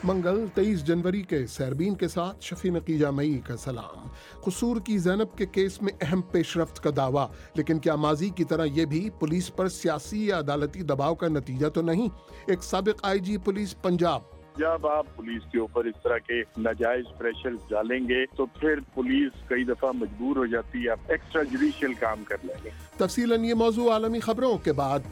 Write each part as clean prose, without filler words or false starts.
منگل 23 جنوری کے سیربین کے ساتھ شفیع نقیجہ مئی کا سلام۔ قصور کی زینب کے کیس میں اہم پیش رفت کا دعویٰ، لیکن کیا ماضی کی طرح یہ بھی پولیس پر سیاسی یا عدالتی دباؤ کا نتیجہ تو نہیں؟ ایک سابق آئی جی پولیس پنجاب: جب آپ پولیس کے اوپر اس طرح کے ناجائز پریشر ڈالیں گے تو پھر پولیس کئی دفعہ مجبور ہو جاتی ہے آپ ایکسٹرا جوڈیشل کام کر لیں گے۔ تفصیلاً یہ موضوع عالمی خبروں کے بعد۔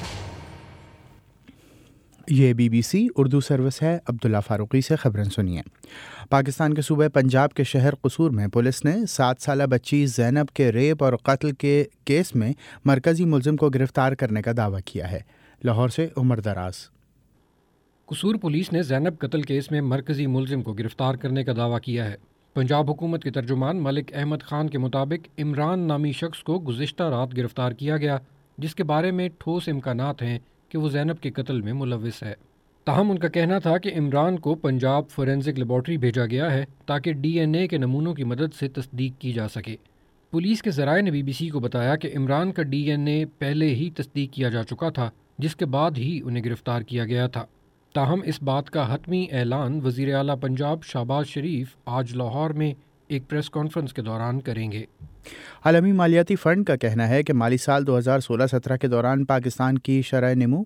یہ BBC اردو سروس ہے۔ عبداللہ فاروقی سے خبریں سنیے۔ پاکستان کے صوبہ پنجاب کے شہر قصور میں پولیس نے 7 سالہ بچی زینب کے ریپ اور قتل کے کیس میں مرکزی ملزم کو گرفتار کرنے کا دعویٰ کیا ہے۔ لاہور سے عمر دراز۔ قصور پولیس نے زینب قتل کیس میں مرکزی ملزم کو گرفتار کرنے کا دعویٰ کیا ہے۔ پنجاب حکومت کے ترجمان ملک احمد خان کے مطابق عمران نامی شخص کو گزشتہ رات گرفتار کیا گیا، جس کے بارے میں ٹھوس امکانات ہیں کہ وہ زینب کے قتل میں ملوث ہے۔ تاہم ان کا کہنا تھا کہ عمران کو پنجاب فورینزک لیبارٹری بھیجا گیا ہے تاکہ DNA کے نمونوں کی مدد سے تصدیق کی جا سکے۔ پولیس کے ذرائع نے BBC کو بتایا کہ عمران کا DNA پہلے ہی تصدیق کیا جا چکا تھا، جس کے بعد ہی انہیں گرفتار کیا گیا تھا۔ تاہم اس بات کا حتمی اعلان وزیر اعلیٰ پنجاب شہباز شریف آج لاہور میں ایک پریس کانفرنس کے دوران کریں گے۔ عالمی مالیاتی فنڈ کا کہنا ہے کہ مالی سال 2016-17 کے دوران پاکستان کی شرح نمو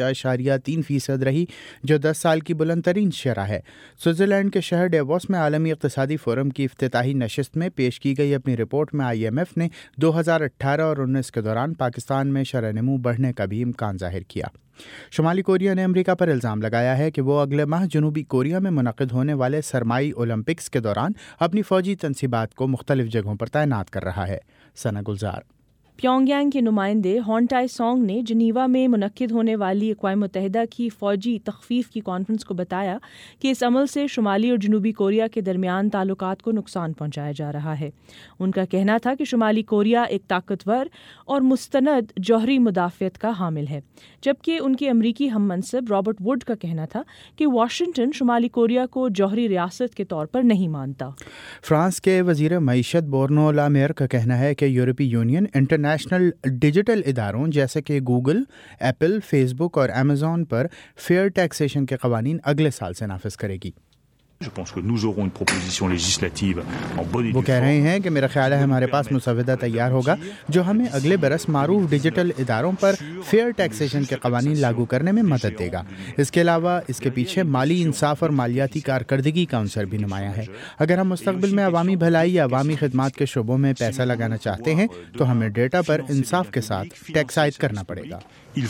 5.3% رہی، جو 10 سال کی بلند ترین شرح ہے۔ سوئٹزرلینڈ کے شہر ڈیووس میں عالمی اقتصادی فورم کی افتتاحی نشست میں پیش کی گئی اپنی رپورٹ میں IMF نے 2018 اور 19 کے دوران پاکستان میں شرح نمو بڑھنے کا بھی امکان ظاہر کیا۔ شمالی کوریا نے امریکہ پر الزام لگایا ہے کہ وہ اگلے ماہ جنوبی کوریا میں منعقد ہونے والے سرمائی اولمپکس کے دوران اپنی فوجی تنصیبات کو مختلف جگہوں پر تعینات کر رہا ہے۔ ثنا گلزار۔ پیونگ یانگ کے نمائندے ہون ٹائی سونگ نے جنیوا میں منعقد ہونے والی اقوام متحدہ کی فوجی تخفیف کی کانفرنس کو بتایا کہ اس عمل سے شمالی اور جنوبی کوریا کے درمیان تعلقات کو نقصان پہنچایا جا رہا ہے۔ ان کا کہنا تھا کہ شمالی کوریا ایک طاقتور اور مستند جوہری مدافعت کا حامل ہے، جبکہ ان کے امریکی ہم منصب رابرٹ ووڈ کا کہنا تھا کہ واشنگٹن شمالی کوریا کو جوہری ریاست کے طور پر نہیں مانتا۔ فرانس کے وزیر معیشت برونو لا میر کا کہنا ہے کہ یورپی یونین انٹرنیشنل ڈیجیٹل اداروں جیسے کہ گوگل، ایپل، فیس بک اور ایمیزون پر فیئر ٹیکسیشن کے قوانین اگلے سال سے نافذ کرے گی۔ وہ کہہ رہے ہیں کہ میرا خیال ہے ہمارے پاس مسودہ تیار ہوگا جو ہمیں اگلے برس معروف ڈیجیٹل اداروں پر فیئر ٹیکسیشن کے قوانین لاگو کرنے میں مدد دے گا۔ اس کے علاوہ اس کے پیچھے مالی انصاف اور مالیاتی کارکردگی کا عنصر بھی نمایاں ہے۔ اگر ہم مستقبل میں عوامی بھلائی یا عوامی خدمات کے شعبوں میں پیسہ لگانا چاہتے ہیں تو ہمیں ڈیٹا پر انصاف کے ساتھ ٹیکس عائد کرنا پڑے گا۔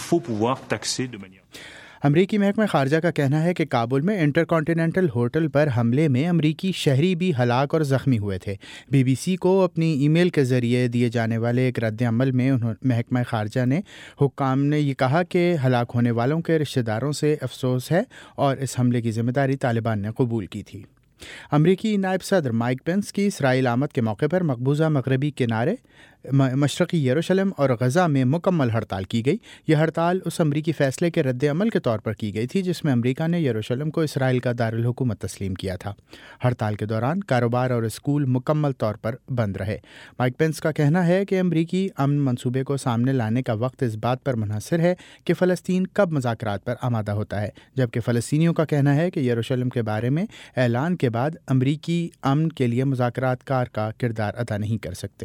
امریکی محکمہ خارجہ کا کہنا ہے کہ کابل میں انٹر کانٹیننٹل ہوٹل پر حملے میں امریکی شہری بھی ہلاک اور زخمی ہوئے تھے۔ BBC کو اپنی ای میل کے ذریعے دیے جانے والے ایک رد عمل میں محکمہ خارجہ نے حکام نے یہ کہا کہ ہلاک ہونے والوں کے رشتہ داروں سے افسوس ہے اور اس حملے کی ذمہ داری طالبان نے قبول کی تھی۔ امریکی نائب صدر مائک پینس کی اسرائیل آمد کے موقع پر مقبوضہ مغربی کنارے، مشرقی یروشلم اور غزہ میں مکمل ہڑتال کی گئی۔ یہ ہڑتال اس امریکی فیصلے کے رد عمل کے طور پر کی گئی تھی جس میں امریکہ نے یروشلم کو اسرائیل کا دارالحکومت تسلیم کیا تھا۔ ہڑتال کے دوران کاروبار اور اسکول مکمل طور پر بند رہے۔ مائک پینس کا کہنا ہے کہ امریکی امن منصوبے کو سامنے لانے کا وقت اس بات پر منحصر ہے کہ فلسطین کب مذاکرات پر آمادہ ہوتا ہے، جبکہ فلسطینیوں کا کہنا ہے کہ یروشلم کے بارے میں اعلان کے بعد امریکی امن کے لیے مذاکرات کار کا کردار ادا نہیں کر سکتے۔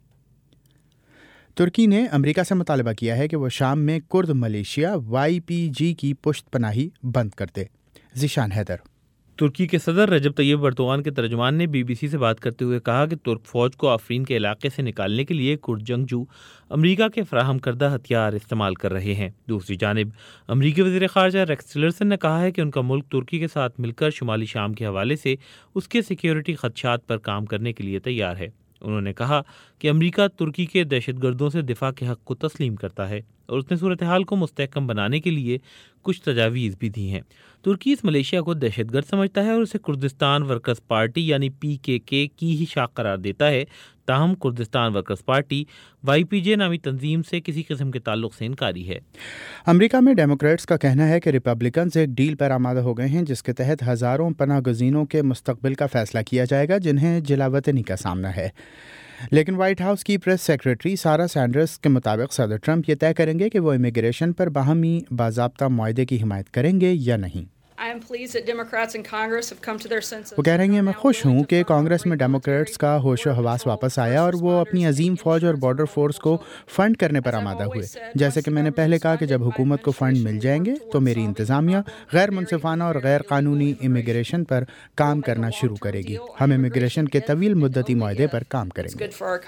ترکی نے امریکہ سے مطالبہ کیا ہے کہ وہ شام میں کرد ملیشیا YPG کی پشت پناہی بند کر دے۔ ذیشان حیدر۔ ترکی کے صدر رجب طیب اردوغان کے ترجمان نے BBC سے بات کرتے ہوئے کہا کہ ترک فوج کو آفرین کے علاقے سے نکالنے کے لیے کرد جنگجو امریکہ کے فراہم کردہ ہتھیار استعمال کر رہے ہیں۔ دوسری جانب امریکی وزیر خارجہ ریکس ٹیلرسن نے کہا ہے کہ ان کا ملک ترکی کے ساتھ مل کر شمالی شام کے حوالے سے اس کے سیکیورٹی خدشات پر کام کرنے کے لیے تیار ہے۔ انہوں نے کہا کہ امریکہ ترکی کے دہشت گردوں سے دفاع کے حق کو تسلیم کرتا ہے اور اس نے صورتحال کو مستحکم بنانے کے لیے کچھ تجاویز بھی دی ہیں۔ ترکی اس ملیشیا کو دہشت گرد سمجھتا ہے اور اسے کردستان ورکرز پارٹی یعنی PKK کی ہی شاخ قرار دیتا ہے۔ تاہم کردستان ورکرز پارٹی YPG نامی تنظیم سے کسی قسم کے تعلق سے انکاری ہے۔ امریکہ میں ڈیموکریٹس کا کہنا ہے کہ ریپبلکنز ایک ڈیل پر آمادہ ہو گئے ہیں جس کے تحت ہزاروں پناہ گزینوں کے مستقبل کا فیصلہ کیا جائے گا جنہیں جلا وطنی کا سامنا ہے۔ لیکن وائٹ ہاؤس کی پریس سیکریٹری سارا سینڈرز کے مطابق صدر ٹرمپ یہ طے کریں گے کہ وہ امیگریشن پر باہمی باضابطہ معاہدے کی حمایت کریں گے یا نہیں۔ وہ کہہ رہی ہیں میں خوش ہوں کہ کانگریس میں ڈیموکریٹس کا ہوش و حواس واپس آیا اور وہ اپنی عظیم فوج اور بارڈر فورس کو فنڈ کرنے پر آمادہ ہوئے. جیسے کہ میں نے پہلے کہا کہ جب حکومت کو فنڈ مل جائیں گے تو میری انتظامیہ غیر منصفانہ اور غیر قانونی امیگریشن پر کام کرنا شروع کرے گی. ہم امیگریشن کے طویل مدتی معاہدے پر کام کریں گے.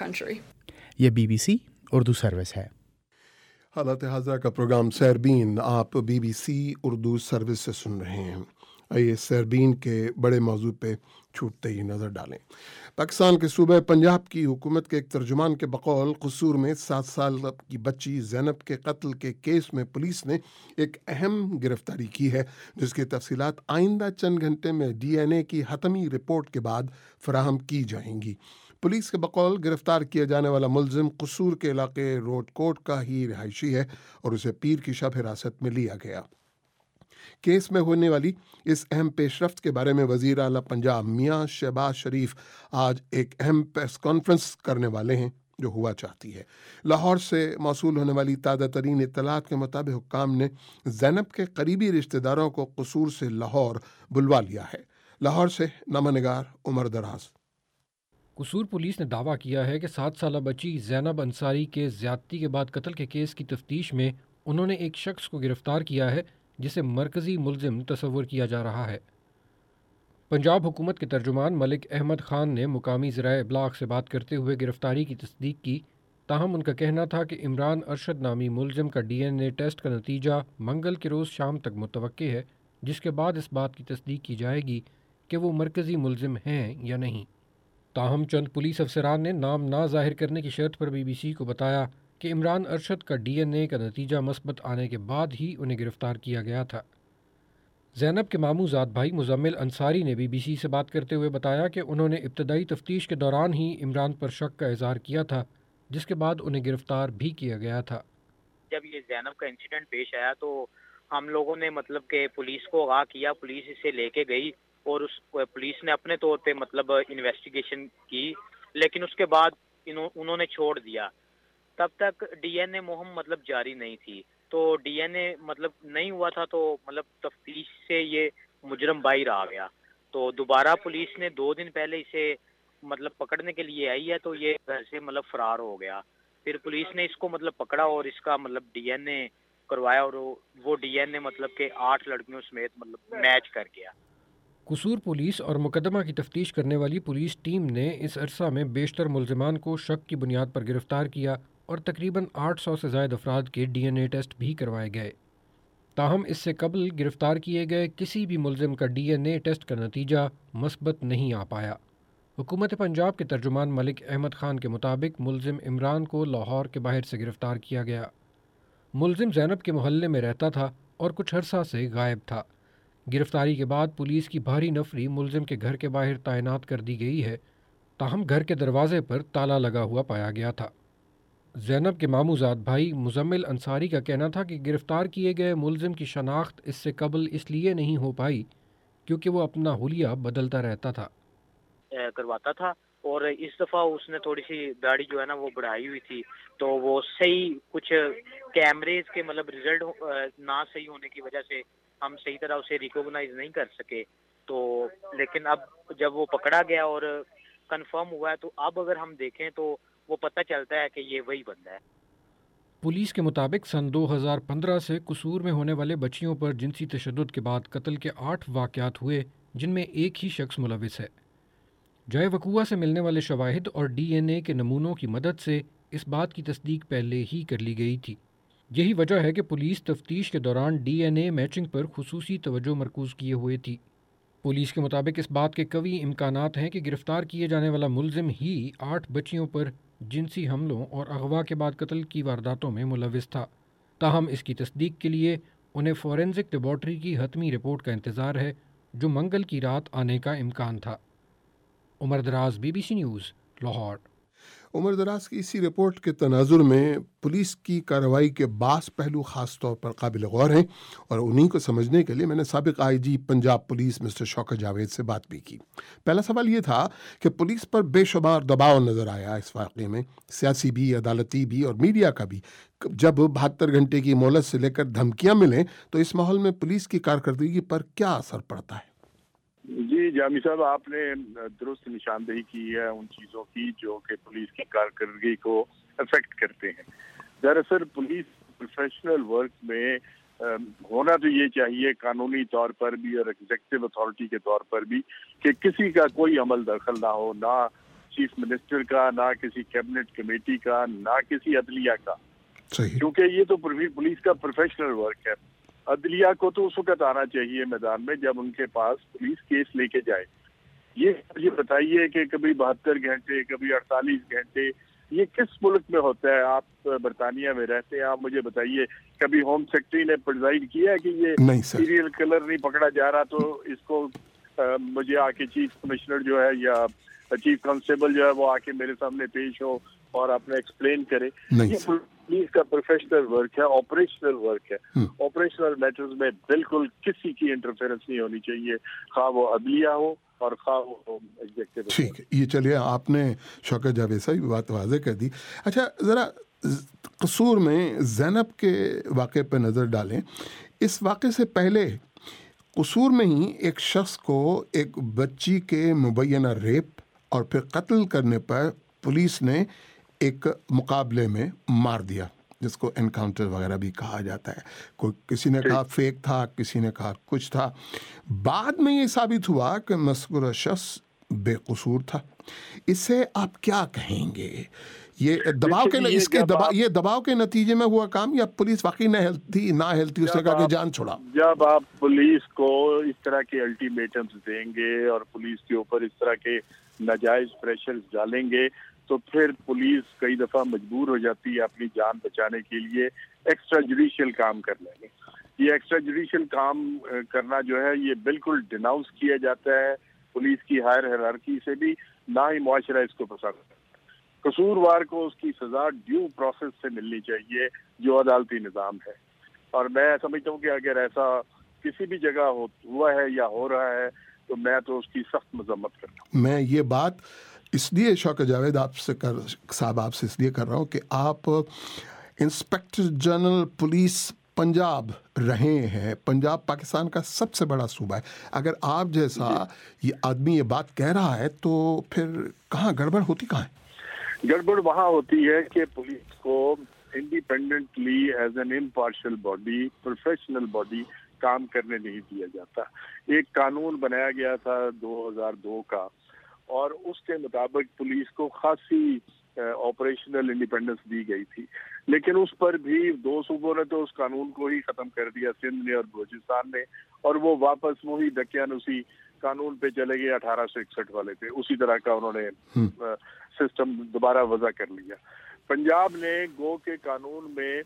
یہ BBC اردو سروس ہے. حالات حاضرہ کا پروگرام سیربین آپ BBC اردو سروس سے سن رہے ہیں. آئیے سیربین کے بڑے موضوع پہ چھوٹتے ہی نظر ڈالیں. پاکستان کے صوبہ پنجاب کی حکومت کے ایک ترجمان کے بقول قصور میں 7 سال کی بچی زینب کے قتل کے کیس میں پولیس نے ایک اہم گرفتاری کی ہے جس کی تفصیلات آئندہ چند گھنٹے میں DNA کی حتمی رپورٹ کے بعد فراہم کی جائیں گی. پولیس کے بقول گرفتار کیا جانے والا ملزم قصور کے علاقے روڈ کوٹ کا ہی رہائشی ہے اور اسے پیر کی شب حراست میں لیا گیا. کیس میں ہونے والی اس اہم پیش رفت کے بارے میں وزیر اعلیٰ پنجاب میاں شہباز شریف آج ایک اہم پریس کانفرنس کرنے والے ہیں جو ہوا چاہتی ہے. لاہور سے موصول ہونے والی تازہ ترین اطلاعات کے مطابق حکام نے زینب کے قریبی رشتہ داروں کو قصور سے لاہور بلوا لیا ہے. لاہور سے نامہ نگار عمر دراز. قصور پولیس نے دعویٰ کیا ہے کہ 7 سالہ بچی زینب انصاری کے زیادتی کے بعد قتل کے کیس کی تفتیش میں انہوں نے ایک شخص کو گرفتار کیا ہے جسے مرکزی ملزم تصور کیا جا رہا ہے. پنجاب حکومت کے ترجمان ملک احمد خان نے مقامی ذرائع ابلاغ سے بات کرتے ہوئے گرفتاری کی تصدیق کی. تاہم ان کا کہنا تھا کہ عمران ارشد نامی ملزم کا DNA ٹیسٹ کا نتیجہ منگل کے روز شام تک متوقع ہے جس کے بعد اس بات کی تصدیق کی جائے گی کہ وہ مرکزی ملزم ہیں یا نہیں. تاہم چند پولیس افسران نے نام نہ ظاہر کرنے کی شرط پر BBC کو بتایا کہ عمران ارشد کا DNA کا نتیجہ مثبت آنے کے بعد ہی انہیں گرفتار کیا گیا تھا. زینب کے ماموں زاد بھائی مزمل انصاری نے BBC سے بات کرتے ہوئے بتایا کہ انہوں نے ابتدائی تفتیش کے دوران ہی عمران پر شک کا اظہار کیا تھا جس کے بعد انہیں گرفتار بھی کیا گیا تھا. جب یہ زینب کا انسیڈنٹ پیش آیا تو ہم لوگوں نے کہ پولیس کو آگاہ کیا, پولیس اسے لے کے گئی اور اس پولیس نے اپنے طور پہ انویسٹیگیشن کی, لیکن اس کے بعد انہوں نے چھوڑ دیا. تب تک DNA مہم جاری نہیں تھی, تو DNA نہیں ہوا تھا, تو تفتیش سے یہ مجرم باہر آ گیا. تو دوبارہ پولیس نے 2 دن پہلے اسے پکڑنے کے لیے آئی ہے, تو یہ گھر سے فرار ہو گیا. پھر پولیس نے اس کو پکڑا اور اس کا DNA کروایا اور وہ DNA کہ 8 لڑکیوں سمیت میچ کر گیا. قصور پولیس اور مقدمہ کی تفتیش کرنے والی پولیس ٹیم نے اس عرصہ میں بیشتر ملزمان کو شک کی بنیاد پر گرفتار کیا اور تقریباً 800 سے زائد افراد کے DNA ٹیسٹ بھی کروائے گئے. تاہم اس سے قبل گرفتار کیے گئے کسی بھی ملزم کا DNA ٹیسٹ کا نتیجہ مثبت نہیں آ پایا. حکومت پنجاب کے ترجمان ملک احمد خان کے مطابق ملزم عمران کو لاہور کے باہر سے گرفتار کیا گیا. ملزم زینب کے محلے میں رہتا تھا اور کچھ عرصہ سے غائب تھا. گرفتاری کے بعد پولیس کی بھاری نفری ملزم کے گھر کے باہر تعینات کر دی گئی ہے, تاہم گھر کے دروازے پر تالا لگا ہوا پایا گیا تھا. زینب کے ماموں زاد بھائی مزمل انصاری کا کہنا تھا کہ گرفتار کیے گئے ملزم کی شناخت اس سے قبل اس لیے نہیں ہو پائی کیونکہ وہ اپنا حلیہ بدلتا رہتا تھا, کرواتا تھا, اور اس دفعہ اس نے تھوڑی سی داڑھی جو ہے نا وہ بڑھائی ہوئی تھی, تو وہ صحیح کچھ کیمریز کے رزلٹ نہ صحیح ہونے کی وجہ سے ہم صحیح طرح اسے ریکوگنائز نہیں کر سکے. تو لیکن اب جب وہ پکڑا گیا اور کنفرم ہوا ہے, تو اب اگر ہم دیکھیں تو وہ پتہ چلتا ہے کہ یہ وہی بندہ ہے. پولیس کے مطابق سن 2015 سے قصور میں ہونے والے بچیوں پر جنسی تشدد کے بعد قتل کے 8 واقعات ہوئے جن میں ایک ہی شخص ملوث ہے. جائے وقوع سے ملنے والے شواہد اور DNA کے نمونوں کی مدد سے اس بات کی تصدیق پہلے ہی کر لی گئی تھی. یہی وجہ ہے کہ پولیس تفتیش کے دوران DNA میچنگ پر خصوصی توجہ مرکوز کیے ہوئے تھی. پولیس کے مطابق اس بات کے قوی امکانات ہیں کہ گرفتار کیے جانے والا ملزم ہی 8 بچیوں پر جنسی حملوں اور اغوا کے بعد قتل کی وارداتوں میں ملوث تھا. تاہم اس کی تصدیق کے لیے انہیں فورینزک لیبارٹری کی حتمی رپورٹ کا انتظار ہے جو منگل کی رات آنے کا امکان تھا. عمر دراز BBC نیوز لاہور. عمر دراز کی اسی رپورٹ کے تناظر میں پولیس کی کارروائی کے بعض پہلو خاص طور پر قابل غور ہیں، اور انہیں کو سمجھنے کے لیے میں نے سابق I G Punjab police mister Shaukat Javed سے بات بھی کی۔ پہلا سوال یہ تھا کہ پولیس پر بے شمار دباؤ نظر آیا اس واقعے میں، سیاسی بھی، عدالتی بھی اور میڈیا کا بھی۔ جب 72 گھنٹے کی مہلت سے لے کر دھمکیاں ملیں تو اس ماحول میں پولیس کی کارکردگی پر کیا اثر پڑتا ہے؟ جی جامی صاحب، آپ نے درست نشاندہی کی ہے ان چیزوں کی جو کہ پولیس کی کارکردگی کو افیکٹ کرتے ہیں۔ دراصل پولیس پروفیشنل ورک میں ہونا تو یہ چاہیے قانونی طور پر بھی اور ایگزیکٹو اتھارٹی کے طور پر بھی کہ کسی کا کوئی عمل دخل نہ ہو، نہ چیف منسٹر کا، نہ کسی کیبنٹ کمیٹی کا، نہ کسی عدلیہ کا، کیونکہ یہ تو پولیس کا پروفیشنل ورک ہے۔ عدلیہ کو تو اس وقت آنا چاہیے میدان میں جب ان کے پاس پولیس کیس لے کے جائے۔ یہ بتائیے کہ کبھی 72 گھنٹے، کبھی 48 گھنٹے، یہ کس ملک میں ہوتا ہے؟ آپ برطانیہ میں رہتے ہیں، آپ مجھے بتائیے کبھی ہوم سیکرٹری نے پرزائڈ کیا ہے کہ یہ سیریل کلر نہیں پکڑا جا رہا تو اس کو مجھے آ کے چیف کمشنر جو ہے یا چیف کانسٹیبل جو ہے وہ آ کے میرے سامنے پیش ہو اور اپنے ایکسپلین کرے؟ یہ پولیس کا پروفیشنل ورک ہے، آپریشنل ورک ہے۔ آپریشنل میٹرز میں بالکل کسی کی انٹرفیئرنس نہیں ہونی چاہیے، خواہ وہ عدلیہ ہو اور خواہ وہ ایگزیکٹو۔ ٹھیک ہے، یہ چلیے آپ نے شوکت جاوید صاحب بات واضح کر دی۔ اچھا، ذرا قصور میں زینب کے واقعے پہ نظر ڈالیں۔ اس واقعے سے پہلے قصور میں ہی ایک شخص کو ایک بچی کے مبینہ ریپ اور پھر قتل کرنے پر پولیس نے ایک مقابلے میں مار دیا، جس کو انکاؤنٹر وغیرہ بھی کہا جاتا ہے۔ کوئی کسی نے کہا فیک تھا، کسی نے کہا کچھ تھا۔ بعد میں یہ ثابت ہوا کہ مذکورہ شخص بے قصور تھا۔ اس سے آپ کیا کہیں گے؟ یہ دباؤ کے نتیجے میں ہوا کام یا پولیس واقعی نہ ہلتی اس نے کہا کہ جان چھوڑا؟ جب آپ پولیس کو اس طرح کے الٹیمیٹمز دیں گے اور پولیس کے اوپر اس طرح کے ناجائز پریشر ڈالیں گے تو پھر پولیس کئی دفعہ مجبور ہو جاتی ہے اپنی جان بچانے کے لیے ایکسٹرا جوڈیشل کام کرنے میں۔ یہ ایکسٹرا جوڈیشل کام کرنا جو ہے یہ بالکل ڈیناؤنس کیا جاتا ہے پولیس کی ہائر ہیرارکی سے بھی، نہ ہی معاشرہ اس کو پسند کرتا۔ قصوروار کو اس کی سزا ڈیو پروسیس سے ملنی چاہیے جو عدالتی نظام ہے، اور میں سمجھتا ہوں کہ اگر ایسا کسی بھی جگہ ہوا ہے یا ہو رہا ہے تو میں تو اس کی سخت مذمت کرتا ہوں۔ میں یہ بات اس لیے شوکت جاوید آپ سے اس لیے کر رہا ہوں کہ آپ انسپیکٹر جنرل پولیس پنجاب رہے ہیں۔ پنجاب پاکستان کا سب سے بڑا صوبہ ہے۔ اگر آپ جیسا یہ آدمی یہ بات کہہ رہا ہے تو پھر کہاں گڑبڑ ہوتی کہاں ہے؟ گڑبڑ وہاں ہوتی ہے کہ پولیس کو independently as an impartial body, professional body کام کرنے نہیں دیا جاتا۔ ایک قانون بنایا گیا تھا 2002 کا، اور اس کے مطابق پولیس کو خاصی آپریشنل انڈیپینڈنس دی گئی تھی، لیکن اس پر بھی 2 صوبوں نے تو اس قانون کو ہی ختم کر دیا، سندھ نے اور بلوچستان نے، اور وہ واپس وہی دقیانوسی قانون پہ چلے گئے 1861 والے پہ، اسی طرح کا انہوں نے سسٹم دوبارہ وضع کر لیا۔ پنجاب نے گو کے قانون میں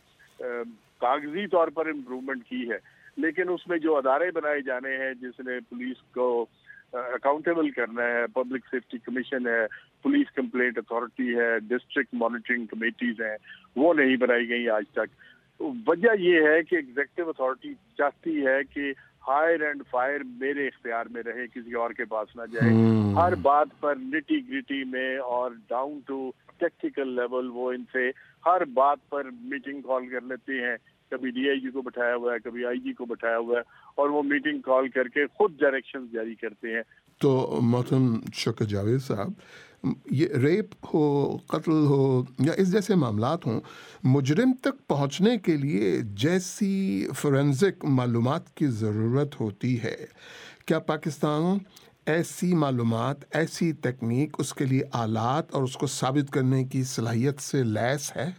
کاغذی طور پر امپروومنٹ کی ہے، لیکن اس میں جو ادارے بنائے جانے ہیں جس نے پولیس کو اکاؤنٹیبل کرنا ہے، پبلک سیفٹی کمیشن ہے، پولیس کمپلینٹ اتھارٹی ہے، ڈسٹرکٹ مانیٹرنگ کمیٹیز ہیں، وہ نہیں بنائی گئی آج تک۔ وجہ یہ ہے کہ ایگزیکٹو اتھارٹی چاہتی ہے کہ ہائر اینڈ فائر میرے اختیار میں رہے، کسی اور کے پاس نہ جائے۔ ہر بات پر نٹی گریٹی میں اور ڈاؤن ٹو ٹیکٹیکل لیول وہ ان سے ہر بات پر میٹنگ کال کر لیتے ہیں۔ کبھی ڈی آئی جی کو بٹھایا ہوا ہے، کبھی آئی جی کو بٹھایا ہوا ہے، اور وہ میٹنگ کال کر کے خود ڈائریکشن جاری کرتے ہیں۔ تو محترم شوکت جاوید صاحب، یہ ریپ ہو، قتل ہو یا اس جیسے معاملات ہوں، مجرم تک پہنچنے کے لیے جیسی فورینزک معلومات کی ضرورت ہوتی ہے، کیا پاکستان ایسی معلومات، ایسی تکنیک، اس کے لیے آلات اور اس کو ثابت کرنے کی صلاحیت سے لیس ہے؟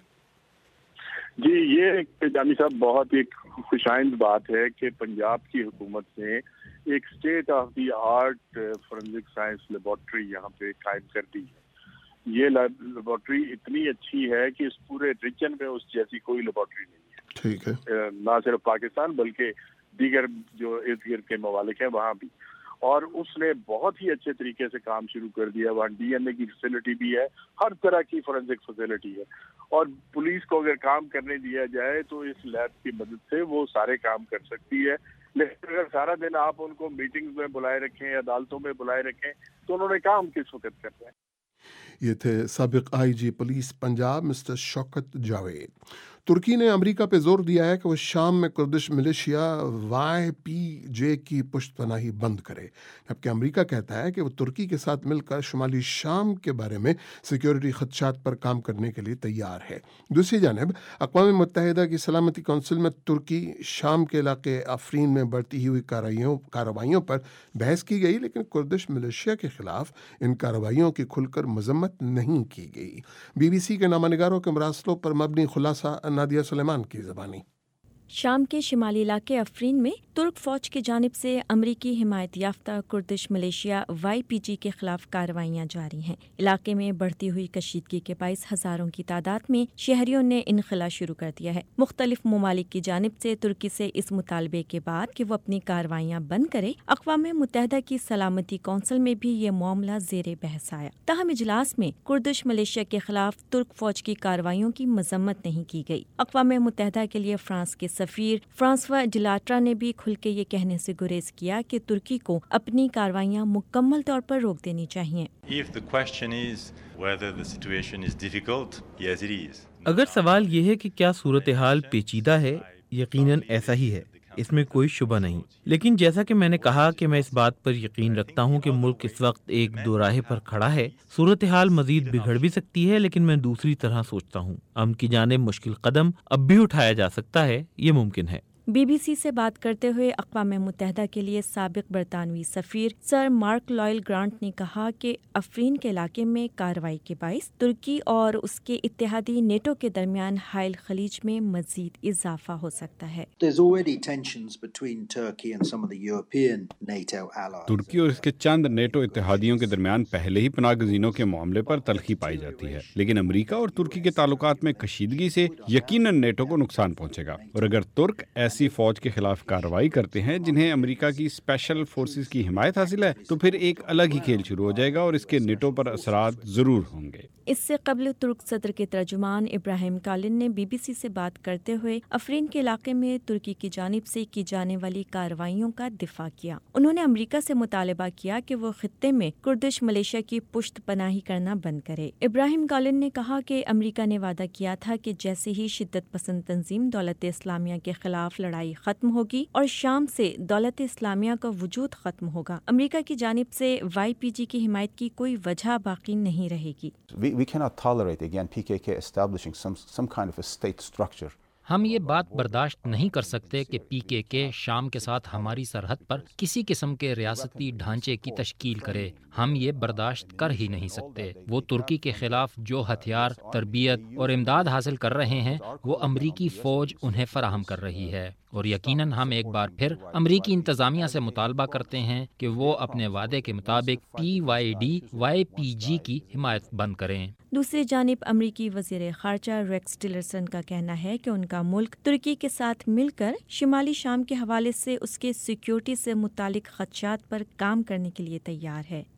جی، یہ جامی صاحب بہت ایک خوشائند بات ہے کہ پنجاب کی حکومت نے ایک state of the art forensic science laboratory یہاں پہ قائم کر دی ہے۔ یہ لیبارٹری اتنی اچھی ہے کہ اس پورے ریجن میں اس جیسی کوئی لیبارٹری نہیں ہے۔ ٹھیک ہے، نہ صرف پاکستان بلکہ دیگر جو ارد گرد کے ممالک ہیں وہاں بھی، اور اس نے بہت ہی اچھے طریقے سے کام شروع کر دیا. وہاں ڈی این اے کی فیسلٹی بھی ہے, ہر طرح کی فورینسک فیسلٹی ہے, اور پولیس کو اگر کام کرنے دیا جائے تو اس لیب کی مدد سے وہ سارے کام کر سکتی ہے. لیکن اگر سارا دن آپ ان کو میٹنگز میں بلائے رکھیں, عدالتوں میں بلائے رکھیں, تو انہوں نے کام کس وقت کرنا ہے. یہ تھے سابق I G police Punjab mister Shaukat Javed. ترکی نے امریکہ پہ زور دیا ہے کہ وہ شام میں کردش ملیشیا YPJ کی پشت پناہی بند کرے، جبکہ امریکہ کہتا ہے کہ وہ ترکی کے ساتھ مل کر شمالی شام کے بارے میں سیکیورٹی خدشات پر کام کرنے کے لیے تیار ہے. دوسری جانب اقوام متحدہ کی سلامتی کونسل میں ترکی شام کے علاقے آفرین میں بڑھتی ہوئی کارروائیوں پر بحث کی گئی، لیکن کردش ملیشیا کے خلاف ان کارروائیوں کی کھل کر مذمت نہیں کی گئی. BBC کے نامہ نگاروں کے مراسلوں پر مبنی خلاصہ نادیہ سلیمان کی زبانی. شام کے شمالی علاقے آفرین میں ترک فوج کی جانب سے امریکی حمایت یافتہ کردش ملیشیا YPG کے خلاف کارروائیاں جاری ہیں. علاقے میں بڑھتی ہوئی کشیدگی کے باعث ہزاروں کی تعداد میں شہریوں نے انخلا شروع کر دیا ہے. مختلف ممالک کی جانب سے ترکی سے اس مطالبے کے بعد کہ وہ اپنی کارروائیاں بند کرے، اقوام متحدہ کی سلامتی کونسل میں بھی یہ معاملہ زیر بحث آیا. تاہم اجلاس میں کردش ملیشیا کے خلاف ترک فوج کی کارروائیوں کی مذمت نہیں کی گئی. اقوام متحدہ کے لیے فرانس کے سفیر فرانسوا ڈیلاٹرا نے بھی کھل کے یہ کہنے سے گریز کیا کہ ترکی کو اپنی کارروائیاں مکمل طور پر روک دینی چاہیے. اگر سوال یہ ہے کہ کیا صورتحال پیچیدہ ہے، یقیناً ایسا ہی ہے، اس میں کوئی شبہ نہیں. لیکن جیسا کہ میں نے کہا کہ میں اس بات پر یقین رکھتا ہوں کہ ملک اس وقت ایک دو راہ پر کھڑا ہے. صورتحال مزید بگڑ بھی سکتی ہے، لیکن میں دوسری طرح سوچتا ہوں. امن کی جانب مشکل قدم اب بھی اٹھایا جا سکتا ہے، یہ ممکن ہے. BBC سے بات کرتے ہوئے اقوام متحدہ کے لیے سابق برطانوی سفیر سر مارک لوئل گرانٹ نے کہا کہ آفرین کے علاقے میں کارروائی کے باعث ترکی اور اس کے اتحادی نیٹو کے درمیان حائل خلیج میں مزید اضافہ ہو سکتا ہے. ترکی اور اس کے چند نیٹو اتحادیوں کے درمیان پہلے ہی پناہ گزینوں کے معاملے پر تلخی پائی جاتی ہے، لیکن امریکہ اور ترکی کے تعلقات میں کشیدگی سے یقیناً نیٹو کو نقصان پہنچے گا. اور اگر ترک ایسی فوج کے خلاف کارروائی کرتے ہیں جنہیں امریکہ کی اسپیشل فورسز کی حمایت حاصل ہے، تو پھر ایک الگ ہی کھیل شروع ہو جائے گا اور اس کے نیٹو پر اثرات ضرور ہوں گے. اس سے قبل ترک صدر کے ترجمان ابراہیم کالن نے BBC سے بات کرتے ہوئے آفرین کے علاقے میں ترکی کی جانب سے کی جانے والی کارروائیوں کا دفاع کیا. انہوں نے امریکہ سے مطالبہ کیا کہ وہ خطے میں کردش ملیشیا کی پشت پناہی کرنا بند کرے. ابراہیم کالن نے کہا کہ امریکہ نے وعدہ کیا تھا کہ جیسے ہی شدت پسند تنظیم دولت اسلامیہ کے خلاف لڑائی ختم ہوگی اور شام سے دولت اسلامیہ کا وجود ختم ہوگا، امریکہ کی جانب سے YPG کی حمایت کی کوئی وجہ باقی نہیں رہے گی. We cannot tolerate again PKK establishing some kind of a state structure. ہم یہ بات برداشت نہیں کر سکتے کہ PKK شام کے ساتھ ہماری سرحد پر کسی قسم کے ریاستی ڈھانچے کی تشکیل کرے. ہم یہ برداشت کر ہی نہیں سکتے. وہ ترکی کے خلاف جو ہتھیار، تربیت اور امداد حاصل کر رہے ہیں وہ امریکی فوج انہیں فراہم کر رہی ہے. اور یقیناً ہم ایک بار پھر امریکی انتظامیہ سے مطالبہ کرتے ہیں کہ وہ اپنے وعدے کے مطابق YPG کی حمایت بند کریں. دوسری جانب امریکی وزیر خارجہ ریکس ٹیلرسن کا کہنا ہے کہ ان کا ملک ترکی کے ساتھ مل کر شمالی شام کے حوالے سے اس کے سیکیورٹی سے متعلق خدشات پر کام کرنے کے لیے تیار ہے.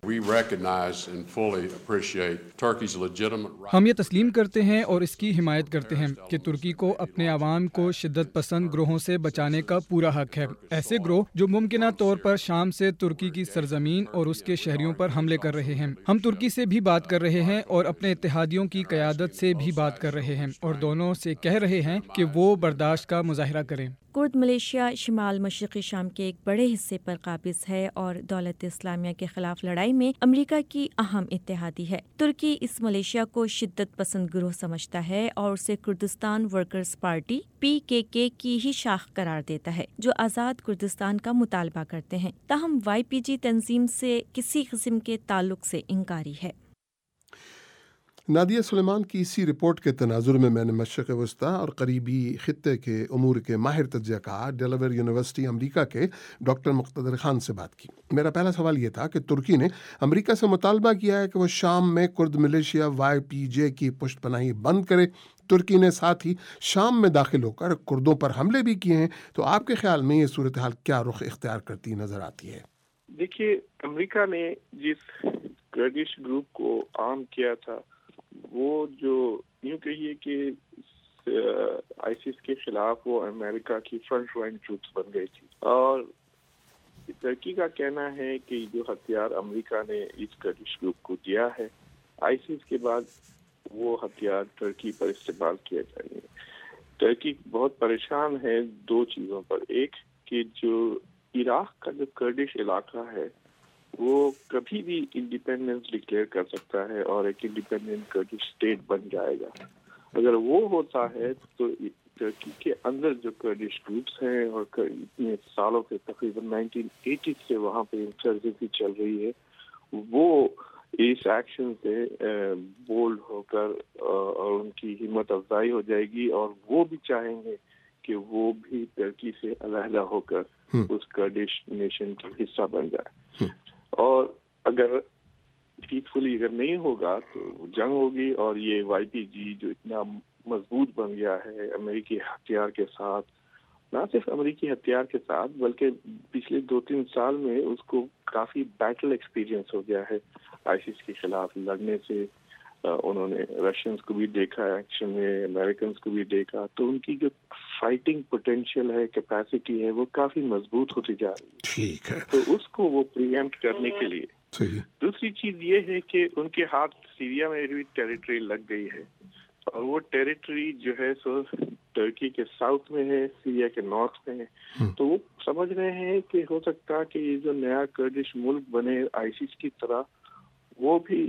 ہم یہ تسلیم کرتے ہیں اور اس کی حمایت کرتے ہیں کہ ترکی کو اپنے عوام کو شدت پسند گروہوں سے بچانے کا پورا حق ہے. ایسے گروہ جو ممکنہ طور پر شام سے ترکی کی سرزمین اور اس کے شہریوں پر حملے کر رہے ہیں. ہم ترکی سے بھی بات کر رہے ہیں اور اپنے اتحادیوں کی قیادت سے بھی بات کر رہے ہیں اور دونوں سے کہہ رہے ہیں کہ وہ برداشت کا مظاہرہ کریں. کرد ملیشیا شمال مشرقی شام کے ایک بڑے حصے پر قابض ہے اور دولت اسلامیہ کے خلاف لڑائی میں امریکہ کی اہم اتحادی ہے. ترکی اس ملیشیا کو شدت پسند گروہ سمجھتا ہے اور اسے کردستان ورکرز پارٹی PKK کی ہی شاخ قرار دیتا ہے جو آزاد کردستان کا مطالبہ کرتے ہیں. تاہم YPG تنظیم سے کسی قسم کے تعلق سے انکاری ہے. نادیہ سلیمان کی اسی رپورٹ کے تناظر میں نے مشرق وسطیٰ اور قریبی خطے کے امور کے ماہر تجزیہ کار ڈیلاویئر یونیورسٹی امریکہ کے ڈاکٹر مقتدر خان سے بات کی. میرا پہلا سوال یہ تھا کہ ترکی نے امریکہ سے مطالبہ کیا ہے کہ وہ شام میں کرد ملیشیا YPG کی پشت پناہی بند کرے. ترکی نے ساتھ ہی شام میں داخل ہو کر کردوں پر حملے بھی کیے ہیں. تو آپ کے خیال میں یہ صورتحال کیا رخ اختیار کرتی نظر آتی ہے؟ دیکھیے امریکہ نے جس کرڈش گروپ کو عام کیا تھا وہ جو یوں کہیے کہ آئیسس کے خلاف وہ امریکہ کی فرنٹ لائن ٹروپس بن گئی تھی، اور ترکی کا کہنا ہے کہ جو ہتھیار امریکہ نے اس کرڈش گروپ کو دیا ہے آئیسس کے بعد وہ ہتھیار ترکی پر استعمال کیا جائیں گے۔ ترکی بہت پریشان ہے دو چیزوں پر، ایک کہ جو عراق کا جو کرڈش علاقہ ہے وہ کبھی بھی انڈیپینڈنس ڈکلیئر کر سکتا ہے اور ایک انڈیپینڈنٹ کرڈش اسٹیٹ بن جائے گا۔ اگر وہ ہوتا ہے تو ترکی کے اندر جو کرڈش گروپس ہیں اور اتنے سالوں کے تقریباً 1980 سے وہاں پہ انسرجنسی چل رہی ہے، وہ اس ایکشن سے بولڈ ہو کر اور ان کی ہمت افزائی ہو جائے گی، اور وہ بھی چاہیں گے کہ وہ بھی ترکی سے علیحدہ ہو کر اس کرڈش نیشن کا حصہ بن جائے، اور اگر پیسفلی اگر نہیں ہوگا تو جنگ ہوگی، اور یہ وائی پی جی جو اتنا مضبوط بن گیا ہے امریکی ہتھیار کے ساتھ، نہ صرف امریکی ہتھیار کے ساتھ بلکہ پچھلے 2-3 سال میں اس کو کافی بیٹل ایکسپیرینس ہو گیا ہے آئیسس کے خلاف لڑنے سے۔ انہوں نے رشینز کو بھی دیکھا ایکشن میں، امریکنز کو بھی دیکھا، تو ان کی جو فائٹنگ پوٹینشیل ہے، کیپیسٹی ہے، وہ کافی مضبوط ہوتی جا رہی ہے۔ ٹھیک ہے، تو اس کو وہ پریمپٹ کرنے کے لیے دوسری چیز یہ ہے کہ ان کے ہاتھ سیریا میں بھی ٹیریٹری لگ گئی ہے، اور وہ ٹیریٹری جو ہے سو ترکی کے ساؤتھ میں ہے، سیریا کے نارتھ میں ہے، تو وہ سمجھ رہے ہیں کہ ہو سکتا ہے کہ یہ جو نیا کرڈش ملک بنے آئیسس کی طرح، وہ بھی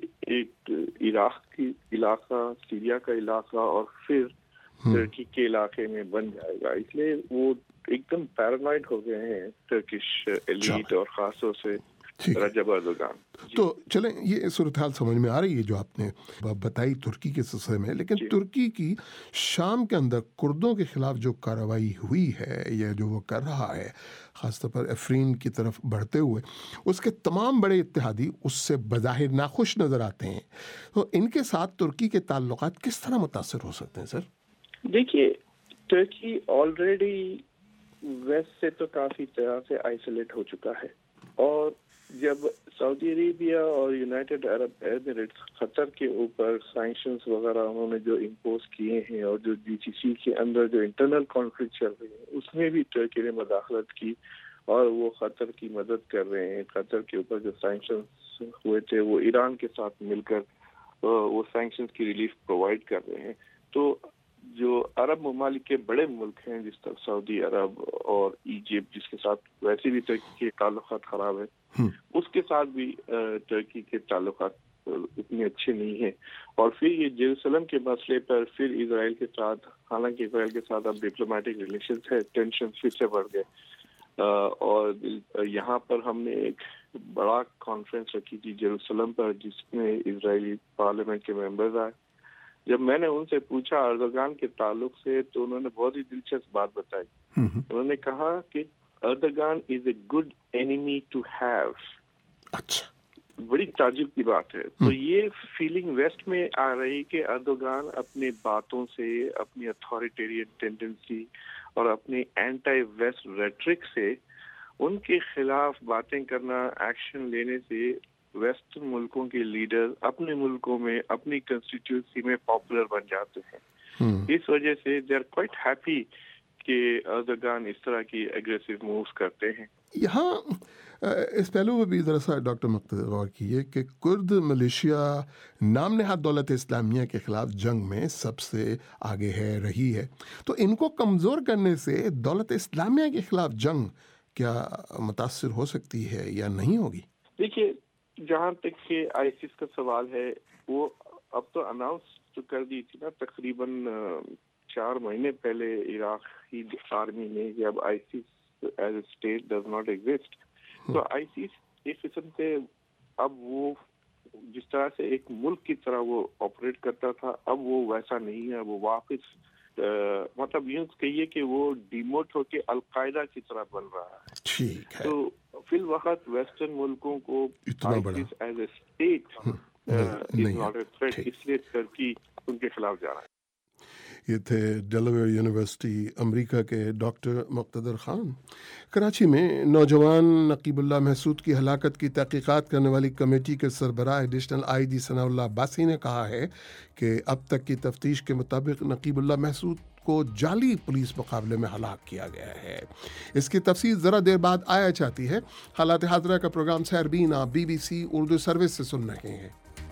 ایک عراق کی علاقہ، سیریا کا علاقہ اور پھر ترکی کے علاقے میں بن جائے گا۔ اس لیے وہ ایک دم پیرانوائڈ ہو گئے ہیں ترکش ایلیٹ اور خاص طور سے رجب اردوغان۔ تو چلیں یہ صورتحال سمجھ میں آ رہی ہے جو آپ نے بتائی ترکی کے سلسلے میں، لیکن ترکی کی شام کے اندر کردوں کے خلاف جو کارروائی ہوئی ہے یا جو وہ کر رہا ہے، خاص طور پر افرین کی طرف بڑھتے ہوئے، اس کے تمام بڑے اتحادی اس سے بظاہر ناخوش نظر آتے ہیں، تو ان کے ساتھ ترکی کے تعلقات کس طرح متاثر ہو سکتے ہیں سر؟ دیکھیے ترکی آلریڈی ویسٹ سے تو کافی طرح سے آئسولیٹ ہو چکا ہے، اور جب سعودی عربیہ اور یونائٹڈ عرب ایمریٹس قطر کے اوپر سینکشنز وغیرہ انہوں نے جو امپوز کیے ہیں، اور جو جی سی سی کے اندر جو انٹرنل کانفلکٹ چل رہی ہے اس میں بھی ترکی نے مداخلت کی، اور وہ قطر کی مدد کر رہے ہیں۔ قطر کے اوپر جو سینکشنز ہوئے تھے وہ ایران کے ساتھ مل کر وہ سینکشنز کی ریلیف پرووائڈ کر رہے ہیں۔ تو جو عرب ممالک کے بڑے ملک ہیں جس طرح سعودی عرب اور ایجپٹ، جس کے ساتھ ویسے بھی ترکی کے تعلقات خراب ہیں، اس کے ساتھ بھی ترکی کے تعلقات اتنے اچھے نہیں ہیں، اور پھر یہ یروشلم کے مسئلے پر پھر اسرائیل کے ساتھ، حالانکہ اسرائیل کے ساتھ اب ڈپلومیٹک ریلیشنز ہے، ٹینشن پھر سے بڑھ گئے، اور یہاں پر ہم نے ایک بڑا کانفرنس رکھی تھی یروشلم پر جس میں اسرائیلی پارلیمنٹ کے ممبرز آئے۔ جب میں نے ان سے پوچھا اردوغان کے تعلق سے تو انہوں نے بہت ہی دلچسپ بات بتائی۔ انہوں نے کہا کہ Erdogan is a good enemy to have. اچھا، بڑی تعجب کی بات ہے۔ تو یہ فیلنگ ویسٹ میں آ رہی کہ اردوغان اپنے باتوں سے، اپنی اتھارٹیرین ٹینڈنسی اور اپنی اینٹی ویسٹ ریٹرک سے، ان کے خلاف باتیں کرنا، ایکشن لینے سے ویسٹرن ملکوں کے لیڈر اپنے ملکوں میں، اپنی کنسٹیٹیوسی میں پاپولر بن جاتے ہیں۔ اس وجہ سے دے آر کوائٹ ہیپی کہ اردوغان اس طرح کی ایگریسو مووز کرتے ہیں۔ یہاں اس پہلو میں بھی ذرا سا ڈاکٹر مقتدر غور کیے کہ کرد ملیشیا نام نہاد دولت اسلامیہ کے خلاف جنگ میں سب سے آگے رہی ہے، تو ان کو کمزور کرنے سے دولت اسلامیہ کے خلاف جنگ کیا متاثر ہو سکتی ہے یا نہیں ہوگی؟ دیکھیے جہاں تک کہ آئیسس کا سوال ہے، وہ اب تو اناؤنس تو کر دی تھی نا تقریباً 4 مہینے پہلے عراقی آرمی نے، جب ISIS as a state does not exist, تو آئیسس ایک قسم سے اب وہ جس طرح سے ایک ملک کی طرح وہ آپریٹ کرتا تھا، اب وہ ویسا نہیں ہے۔ وہ واپس مطلب یوں کہیے کہ وہ ڈیموٹ ہو کے القاعدہ کی طرح بن رہا ہے۔ ٹھیک ہے، تو فی الوقت ویسٹرن ملکوں کو ISIS as a state is not a threat, اس لیے ترکی ان کے خلاف جا رہا ہے۔ یہ تھے ڈیلاویئر یونیورسٹی امریکہ کے ڈاکٹر مقتدر خان۔ کراچی میں نوجوان نقیب اللہ محسود کی ہلاکت کی تحقیقات کرنے والی کمیٹی کے سربراہ ایڈیشنل آئی جی ثناء اللہ عباسی نے کہا ہے کہ اب تک کی تفتیش کے مطابق نقیب اللہ محسود کو جعلی پولیس مقابلے میں ہلاک کیا گیا ہے۔ اس کی تفصیل ذرا دیر بعد آیا چاہتی ہے۔ حالات حاضرہ کا پروگرام سحربین آپ BBC اردو سروس سے سن رہے ہیں۔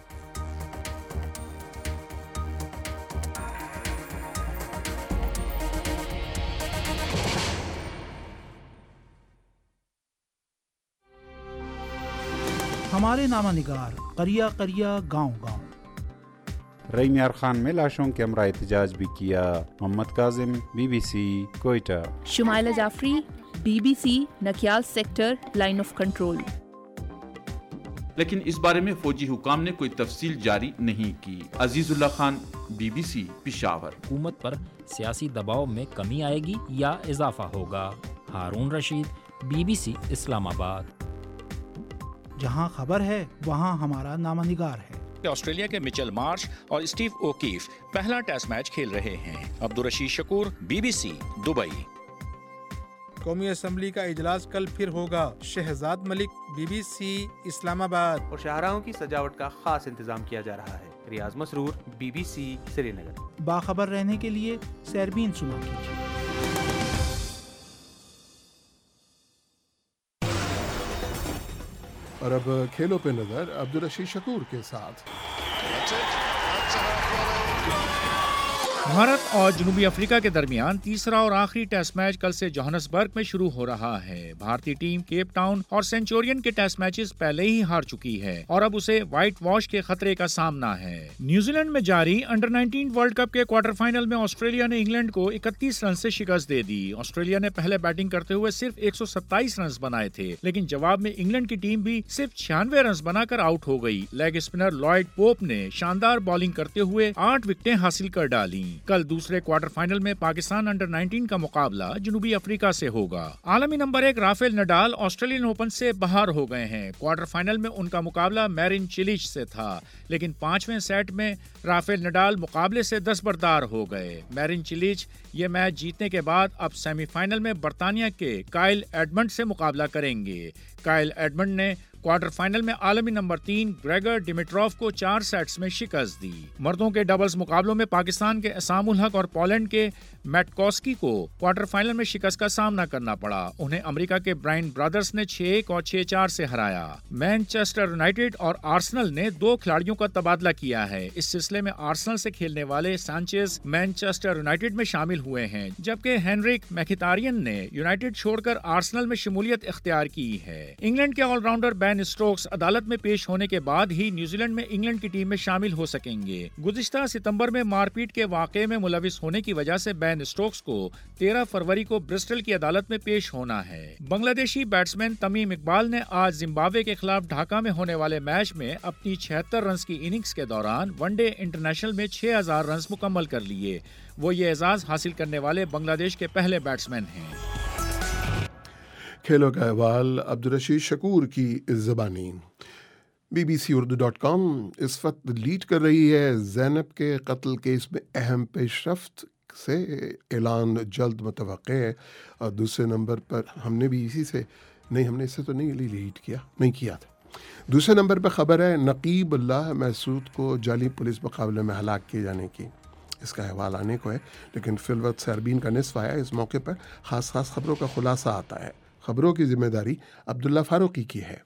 ہمارے نامہ نگار قریہ قریہ گاؤں گاؤں۔ رئی میار خان میں لاشوں کے ہمراہ احتجاج بھی کیا۔ Muhammad Kazim BBC Quetta. Shumaila Jafri BBC Nikial sector line of control. لیکن اس بارے میں فوجی حکام نے کوئی تفصیل جاری نہیں کی۔ عزیز اللہ خان BBC پشاور۔ حکومت پر سیاسی دباؤ میں کمی آئے گی یا اضافہ ہوگا؟ ہارون رشید BBC اسلام آباد۔ جہاں خبر ہے وہاں ہمارا نامہ نگار ہے۔ آسٹریلیا کے مچل مارش اور اسٹیو اوکیف پہلا ٹیسٹ میچ کھیل رہے ہیں۔ Abdul Rasheed Shakoor BBC Dubai. قومی اسمبلی کا اجلاس کل پھر ہوگا۔ شہزاد ملک BBC اسلام آباد۔ اور شاہراہوں کی سجاوٹ کا خاص انتظام کیا جا رہا ہے۔ ریاض مسرور BBC سری نگر۔ باخبر رہنے کے لیے سحربین سنا کیجیے۔ اور اب کھیلوں پہ نظر عبدالرشید شکور کے ساتھ۔ بھارت اور جنوبی افریقہ کے درمیان تیسرا اور آخری ٹیسٹ میچ کل سے جوہانسبرگ میں شروع ہو رہا ہے۔ بھارتی ٹیم کیپ ٹاؤن اور سینچورین کے ٹیسٹ میچز پہلے ہی ہار چکی ہے اور اب اسے وائٹ واش کے خطرے کا سامنا ہے۔ نیوزی لینڈ میں جاری انڈر 19 ورلڈ کپ کے کوارٹر فائنل میں آسٹریلیا نے انگلینڈ کو 31 رن سے شکست دے دی۔ آسٹریلیا نے پہلے بیٹنگ کرتے ہوئے صرف 127 رنز بنائے تھے، لیکن جواب میں انگلینڈ کی ٹیم بھی صرف 96 رنز بنا کر آؤٹ ہو گئی۔ لیگ اسپنر لائڈ پوپ نے شاندار بالنگ کرتے ہوئے 8 وکٹیں حاصل کر ڈالیں۔ کل دوسرے کوارٹر فائنل میں پاکستان انڈر 19 کا مقابلہ جنوبی افریقہ سے ہوگا۔ عالمی number 1 Rafael Nadal Australian Open سے باہر ہو گئے ہیں۔ کوارٹر فائنل میں ان کا مقابلہ میرن چیلیچ سے تھا، لیکن 5ویں سیٹ میں رافیل نڈال مقابلے سے دستبردار ہو گئے۔ میرن چیلیچ یہ میچ جیتنے کے بعد اب سیمی فائنل میں برطانیہ کے کائل ایڈمنڈ سے مقابلہ کریں گے۔ کائل ایڈمنڈ نے کوارٹر فائنل میں عالمی نمبر 3 گریگر ڈیمیٹروف کو 4 سیٹس میں شکست دی۔ مردوں کے ڈبلز مقابلوں میں پاکستان کے اسام الحق اور پولینڈ کے میٹکوسکی کو کوارٹر فائنل میں شکست کا سامنا کرنا پڑا۔ انہیں امریکہ کے برائن برادرز نے 6-1 اور 6-4 سے ہرایا۔ مینچسٹر یونائیٹڈ اور آرسنل نے 2 کھلاڑیوں کا تبادلہ کیا ہے۔ اس سلسلے میں آرسنل سے کھیلنے والے سانچیز مینچسٹر یونائیٹڈ میں شامل ہوئے ہیں، جبکہ ہینرک میکھیتارین نے یونائیٹڈ چھوڑ کر آرسنل میں شمولیت اختیار کی ہے۔ انگلینڈ کے آل راؤنڈر بین اسٹوکس عدالت میں پیش ہونے کے بعد ہی نیوزی لینڈ میں انگلینڈ کی ٹیم میں شامل ہو سکیں گے۔ گزشتہ ستمبر میں مار پیٹ کے واقعے میں ملوث ہونے کی وجہ سے بین اسٹوکس کو 13 فروری کو برسٹل کی عدالت میں پیش ہونا ہے۔ بنگلہ دیشی بیٹسمین تمیم اقبال نے آج زمبابوے کے خلاف ڈھاکہ میں ہونے والے میچ میں اپنی 76 رنز کی اننگز کے دوران ون ڈے انٹرنیشنل میں 6000 رنز مکمل کر لیے۔ وہ یہ اعزاز حاصل کرنے والے بنگلہ دیش کے پہلے بیٹسمین ہیں۔ کھیلوں کا احوال عبدالرشید شکور کی زبانی۔ BBC.com اس وقت لیڈ کر رہی ہے۔ زینب کے قتل کیس میں اہم پیش رفت سے اعلان جلد متوقع ہے، اور دوسرے نمبر پر ہم نے بھی اسی سے ہم نے اس سے تو لیڈ کیا تھا۔ دوسرے نمبر پر خبر ہے نقیب اللہ محسود کو جعلی پولیس مقابلے میں ہلاک کیے جانے کی۔ اس کا احوال آنے کو ہے، لیکن فی الوقت سحربین کا نصف آیا۔ اس موقع پر خاص خبروں کا خلاصہ آتا ہے۔ خبروں کی ذمہ داری عبداللہ فاروقی کی ہے۔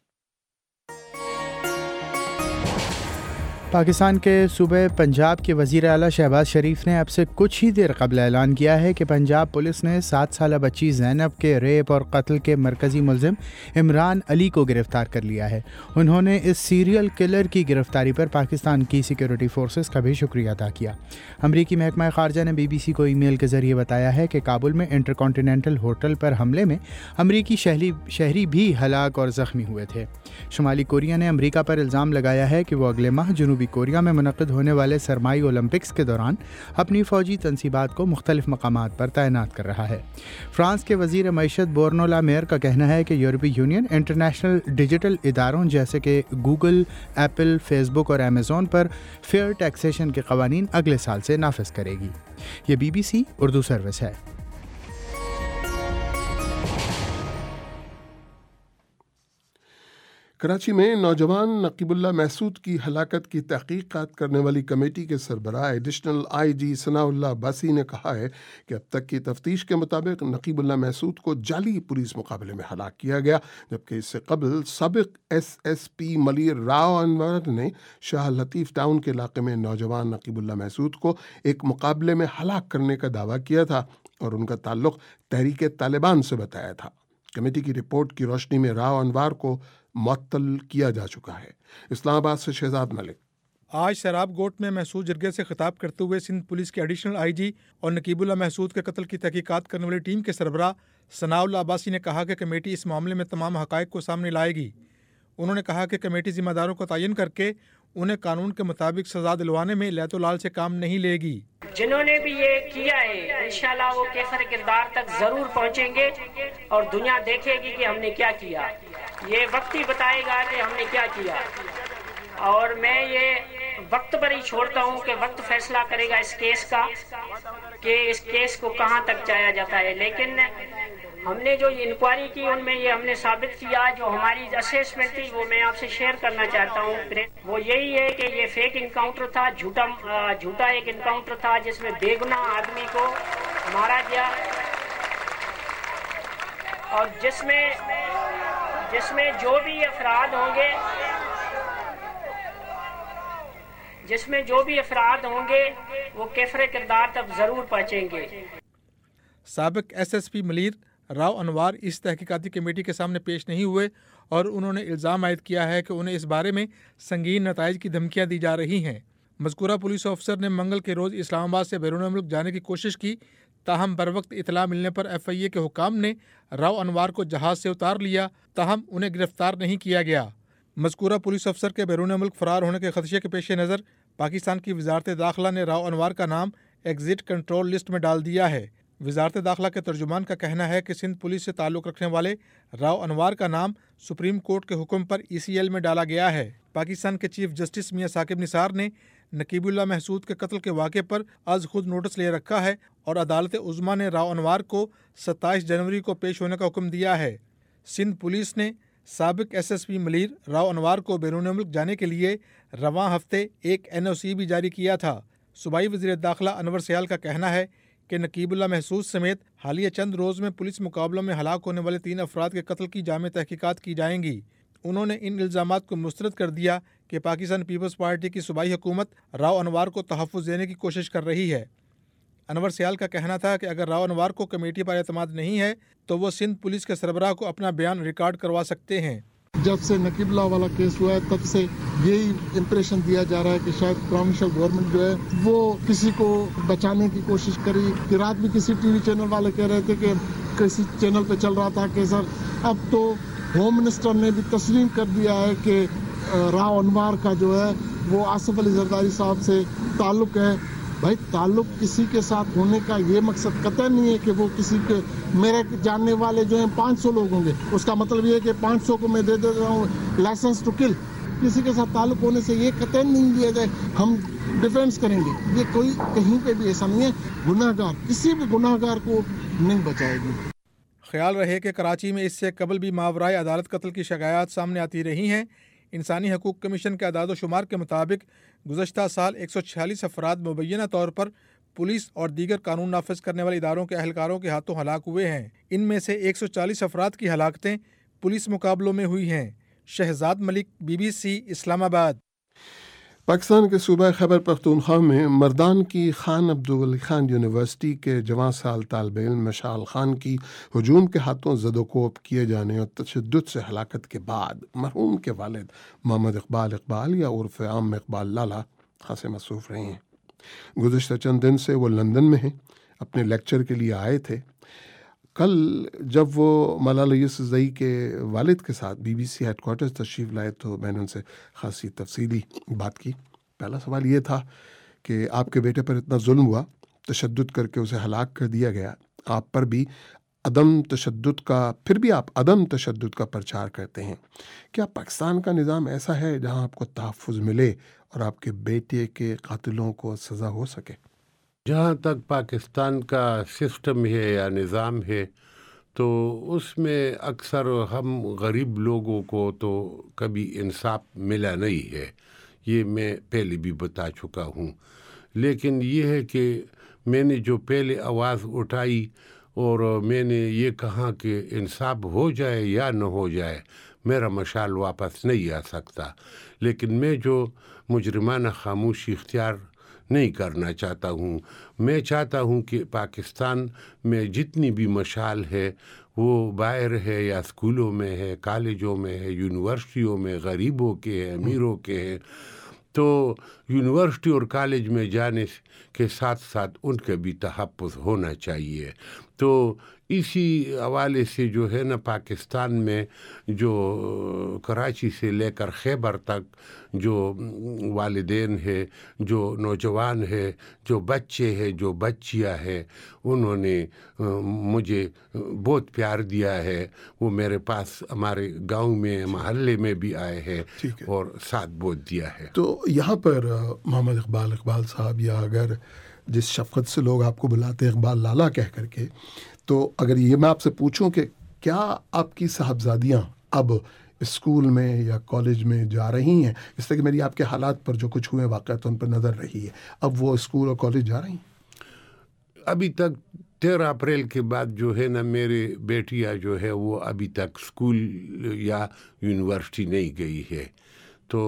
پاکستان کے صوبے پنجاب کے وزیر اعلیٰ شہباز شریف نے اب سے کچھ ہی دیر قبل اعلان کیا ہے کہ پنجاب پولیس نے 7 سالہ بچی زینب کے ریپ اور قتل کے مرکزی ملزم عمران علی کو گرفتار کر لیا ہے۔ انہوں نے اس سیریل کلر کی گرفتاری پر پاکستان کی سیکیورٹی فورسز کا بھی شکریہ ادا کیا۔ امریکی محکمہ خارجہ نے BBC کو ای میل کے ذریعے بتایا ہے کہ کابل میں انٹر کانٹیننٹل ہوٹل پر حملے میں امریکی شہری بھی ہلاک اور زخمی ہوئے تھے۔ شمالی کوریا نے امریکہ پر الزام لگایا ہے کہ وہ اگلے ماہ جنوبی جنوبی کوریا میں منعقد ہونے والے سرمائی اولمپکس کے دوران اپنی فوجی تنصیبات کو مختلف مقامات پر تعینات کر رہا ہے۔ فرانس کے وزیر معیشت برونو لا میئر کا کہنا ہے کہ یورپی یونین انٹرنیشنل ڈیجیٹل اداروں جیسے کہ گوگل، ایپل، فیس بک اور امیزون پر فیئر ٹیکسیشن کے قوانین اگلے سال سے نافذ کرے گی۔ یہ BBC اردو سروس ہے۔ کراچی میں نوجوان نقیب اللہ محسود کی ہلاکت کی تحقیقات کرنے والی کمیٹی کے سربراہ additional IG Sanaullah Abbasi نے کہا ہے کہ اب تک کی تفتیش کے مطابق نقیب اللہ محسود کو جعلی پولیس مقابلے میں ہلاک کیا گیا، جبکہ اس سے قبل سابق SSP ملیر راؤ انور نے شاہ لطیف ٹاؤن کے علاقے میں نوجوان نقیب اللہ محسود کو ایک مقابلے میں ہلاک کرنے کا دعویٰ کیا تھا اور ان کا تعلق تحریک طالبان سے بتایا تھا۔ کمیٹی کی رپورٹ کی روشنی میں راؤ انوار کو معطل کیا جا چکا ہے۔ اسلام آباد سے شہزاد ملک۔ آج سیراب گوٹ میں محسود جرگے سے خطاب کرتے ہوئے سندھ پولیس کے ایڈیشنل IG اور نقیب اللہ محسود کے قتل کی تحقیقات کرنے والی ٹیم کے سربراہ ثناء اللہ عباسی نے کہا کہ کمیٹی اس معاملے میں تمام حقائق کو سامنے لائے گی۔ انہوں نے کہا کہ کمیٹی ذمہ داروں کو تعین کر کے انہیں قانون کے مطابق سزا دلوانے میں لیت و لال سے کام نہیں لے گی۔ جنہوں نے بھی یہ کیا ہے انشاءاللہ وہ کیفر کردار تک ضرور پہنچیں گے اور دنیا دیکھے گی کہ ہم نے کیا کیا۔ یہ وقت ہی بتائے گا کہ ہم نے کیا کیا، اور میں یہ وقت پر ہی چھوڑتا ہوں کہ وقت فیصلہ کرے گا اس کیس کا کہ اس کیس کو کہاں تک جایا جاتا ہے۔ لیکن ہم نے جو انکوائری کی ان میں یہ ہم نے ثابت کیا، جو ہماری اسیسمنٹ تھی وہ میں آپ سے شیئر کرنا چاہتا ہوں۔ وہ یہی ہے کہ یہ فیک انکاؤنٹر تھا، جھوٹا ایک انکاؤنٹر تھا جس میں بے گناہ آدمی کو مارا گیا، اور جس میں جو بھی افراد ہوں گے وہ کیفر کردار تک ضرور پہنچیں گے۔ سابق SSP ملیر راؤ انوار اس تحقیقاتی کمیٹی کے سامنے پیش نہیں ہوئے اور انہوں نے الزام عائد کیا ہے کہ انہیں اس بارے میں سنگین نتائج کی دھمکیاں دی جا رہی ہیں۔ مذکورہ پولیس افسر نے منگل کے روز اسلام آباد سے بیرون ملک جانے کی کوشش کی، تاہم بروقت اطلاع ملنے پر FIA کے حکام نے راؤ انوار کو جہاز سے اتار لیا، تاہم انہیں گرفتار نہیں کیا گیا۔ مذکورہ پولیس افسر کے بیرون ملک فرار ہونے کے خدشے کے پیش نظر پاکستان کی وزارت داخلہ نے راؤ انوار کا نام ایگزٹ کنٹرول لسٹ میں ڈال دیا ہے۔ وزارت داخلہ کے ترجمان کا کہنا ہے کہ سندھ پولیس سے تعلق رکھنے والے راؤ انوار کا نام سپریم کورٹ کے حکم پر ECL میں ڈالا گیا ہے۔ پاکستان کے چیف جسٹس میاں ثاقب نثار نے نقیب اللہ محسود کے قتل کے واقعے پر از خود نوٹس لے رکھا ہے اور عدالت عظمیٰ نے راؤ انوار کو 27 جنوری کو پیش ہونے کا حکم دیا ہے۔ سندھ پولیس نے سابق SSP ملیر راؤ انوار کو بیرون ملک جانے کے لیے رواں ہفتے ایک NOC بھی جاری کیا تھا۔ صوبائی وزیر داخلہ انور سیال کا کہنا ہے کہ نقیب اللہ محسود سمیت حالیہ چند روز میں پولیس مقابلوں میں ہلاک ہونے والے 3 افراد کے قتل کی جامع تحقیقات کی جائیں گی۔ انہوں نے ان الزامات کو مسترد کر دیا کہ پاکستان پیپلز پارٹی کی صوبائی حکومت راؤ انوار کو تحفظ دینے کی کوشش کر رہی ہے۔ انور سیال کا کہنا تھا کہ اگر راؤ انوار کو کمیٹی پر اعتماد نہیں ہے تو وہ سندھ پولیس کے سربراہ کو اپنا بیان ریکارڈ کروا سکتے ہیں۔ جب سے نقیب اللہ والا کیس ہوا ہے تب سے یہی امپریشن دیا جا رہا ہے کہ شاید پروونشل گورنمنٹ جو ہے وہ کسی کو بچانے کی کوشش کری، کہ رات بھی کسی ٹی وی چینل والے کہہ رہے تھے کہ کسی چینل پہ چل رہا تھا کہ سر اب تو ہوم منسٹر نے بھی تسلیم کر دیا ہے کہ راؤ انوار کا جو ہے وہ آصف علی زرداری صاحب سے تعلق ہے۔ بھائی تعلق کسی کے ساتھ ہونے کا یہ مقصد قطع نہیں ہے کہ وہ کسی کے میرے جاننے والے جو ہیں 500 لوگ ہوں گے، اس کا مطلب یہ ہے کہ 500 کو میں دے رہا ہوں لائسنس ٹو کل۔ کسی کے ساتھ تعلق ہونے سے یہ قطع نہیں لیا جائے ہم ڈیفینس کریں گے، یہ کوئی کہیں پہ بھی ایسا نہیں ہے۔ گناہ گار کسی بھی گناہ گار کو نہیں بچائے گی۔ خیال رہے کہ کراچی میں اس سے قبل بھی ماورائے عدالت قتل کی شکایات سامنے آتی رہی ہیں۔ انسانی حقوق کمیشن کے اعداد و شمار کے مطابق گزشتہ سال 146 افراد مبینہ طور پر پولیس اور دیگر قانون نافذ کرنے والے اداروں کے اہلکاروں کے ہاتھوں ہلاک ہوئے ہیں۔ ان میں سے 140 افراد کی ہلاکتیں پولیس مقابلوں میں ہوئی ہیں۔ شہزاد ملک، BBC اسلام آباد۔ پاکستان کے صوبہ خیبر پختونخوا میں مردان کی خان عبدالولی خان یونیورسٹی کے جواں سال طالب علم مشعل خان کی ہجوم کے ہاتھوں زد و کوب کیے جانے اور تشدد سے ہلاکت کے بعد مرحوم کے والد محمد اقبال یا عرف عام اقبال لالا خاصے مصروف رہے ہیں۔ گزشتہ چند دن سے وہ لندن میں ہیں، اپنے لیکچر کے لیے آئے تھے۔ کل جب وہ ملالہ یوسفزئی کے والد کے ساتھ BBC ہیڈ کوارٹرز تشریف لائے تو میں نے ان سے خاصی تفصیلی بات کی۔ پہلا سوال یہ تھا کہ آپ کے بیٹے پر اتنا ظلم ہوا، تشدد کر کے اسے ہلاک کر دیا گیا، آپ پر بھی عدم تشدد کا، پھر بھی آپ عدم تشدد کا پرچار کرتے ہیں. کیا پاکستان کا نظام ایسا ہے جہاں آپ کو تحفظ ملے اور آپ کے بیٹے کے قاتلوں کو سزا ہو سکے؟ جہاں تک پاکستان کا سسٹم ہے یا نظام ہے تو اس میں اکثر ہم غریب لوگوں کو تو کبھی انصاف ملا نہیں ہے، یہ میں پہلے بھی بتا چکا ہوں. لیکن یہ ہے کہ میں نے جو پہلے آواز اٹھائی اور میں نے یہ کہا کہ انصاف ہو جائے یا نہ ہو جائے، میرا مشعل واپس نہیں آ سکتا. لیکن میں جو مجرمانہ خاموشی اختیار نہیں کرنا چاہتا ہوں. میں چاہتا ہوں کہ پاکستان میں جتنی بھی مشعل ہے وہ باہر ہے یا اسکولوں میں ہے، کالجوں میں ہے، یونیورسٹیوں میں، غریبوں کے ہے، امیروں کے ہے، تو یونیورسٹی اور کالج میں جانے کے ساتھ ساتھ ان کا بھی تحفظ ہونا چاہیے. تو اسی حوالے سے جو ہے نا پاکستان میں جو کراچی سے لے کر خیبر تک جو والدین ہے، جو نوجوان ہے، جو بچے ہیں، جو بچیاں ہیں، انہوں نے مجھے بہت پیار دیا ہے. وہ میرے پاس ہمارے گاؤں میں، محلے میں بھی آئے ہیں اور ساتھ بہت دیا ہے. تو یہاں پر محمد اقبال صاحب، یا اگر جس شفقت سے لوگ آپ کو بلاتے ہیں اقبال لالا کہہ کر کے، تو اگر یہ میں آپ سے پوچھوں کہ کیا آپ کی صاحبزادیاں اب اسکول میں یا کالج میں جا رہی ہیں؟ اس طرح کہ میری آپ کے حالات پر جو کچھ ہوئے واقعات ان پر نظر رہی ہے، اب وہ اسکول اور کالج جا رہی ہیں؟ ابھی تک 13 اپریل کے بعد جو ہے نا میری بیٹیاں جو ہے وہ ابھی تک اسکول یا یونیورسٹی نہیں گئی ہے. تو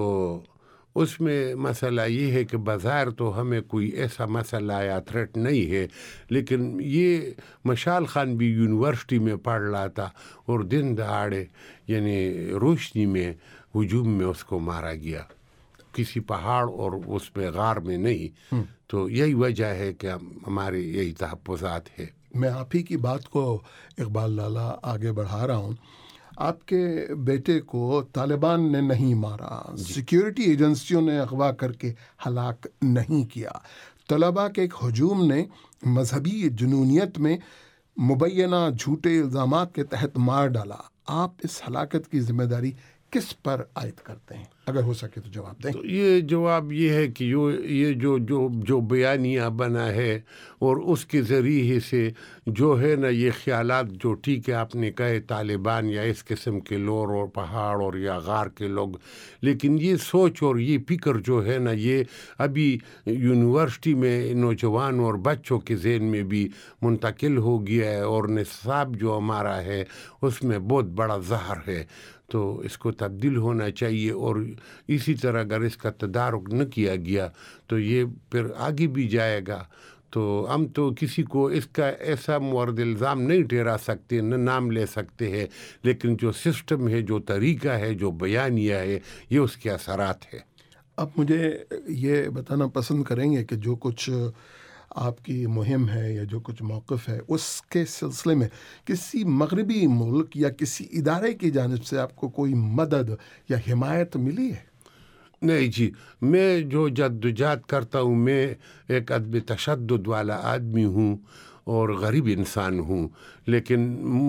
اس میں مسئلہ یہ ہے کہ بظاہر تو ہمیں کوئی ایسا مسئلہ یا تھریٹ نہیں ہے، لیکن یہ مشال خان بھی یونیورسٹی میں پڑھ رہا تھا اور دن دہاڑے یعنی روشنی میں ہجوم میں اس کو مارا گیا، کسی پہاڑ اور اس میں غار میں نہیں. تو یہی وجہ ہے کہ ہمارے یہی تحفظات ہے. میں آپ ہی کی بات کو اقبال لالا آگے بڑھا رہا ہوں. آپ کے بیٹے کو طالبان نے نہیں مارا، سیکیورٹی ایجنسیوں نے اغوا کر کے ہلاک نہیں کیا، طلباء کے ایک ہجوم نے مذہبی جنونیت میں مبینہ جھوٹے الزامات کے تحت مار ڈالا. آپ اس ہلاکت کی ذمہ داری کس پر عائد کرتے ہیں؟ اگر ہو سکے تو جواب دیں. تو یہ جواب یہ ہے کہ یہ جو بیانیہ بنا ہے اور اس کے ذریعے سے جو ہے نا یہ خیالات جو ٹھیک ہے آپ نے کہے طالبان یا اس قسم کے لوگ اور پہاڑ اور یا غار کے لوگ، لیکن یہ سوچ اور یہ فکر جو ہے نا یہ ابھی یونیورسٹی میں نوجوان اور بچوں کے ذہن میں بھی منتقل ہو گیا ہے، اور نصاب جو ہمارا ہے اس میں بہت بڑا زہر ہے. تو اس کو تبدیل ہونا چاہیے، اور اسی طرح اگر اس کا تدارک نہ کیا گیا تو یہ پھر آگے بھی جائے گا. تو ہم تو کسی کو اس کا ایسا مورد الزام نہیں ٹھہرا سکتے، نہ نام لے سکتے ہیں، لیکن جو سسٹم ہے، جو طریقہ ہے، جو بیانیہ ہے، یہ اس کے اثرات ہے. اب مجھے یہ بتانا پسند کریں گے کہ جو کچھ آپ کی مہم ہے یا جو کچھ موقف ہے اس کے سلسلے میں کسی مغربی ملک یا کسی ادارے کی جانب سے آپ کو کوئی مدد یا حمایت ملی ہے؟ نہیں جی، میں جو جدوجہد کرتا ہوں، میں ایک عدم تشدد والا آدمی ہوں اور غریب انسان ہوں، لیکن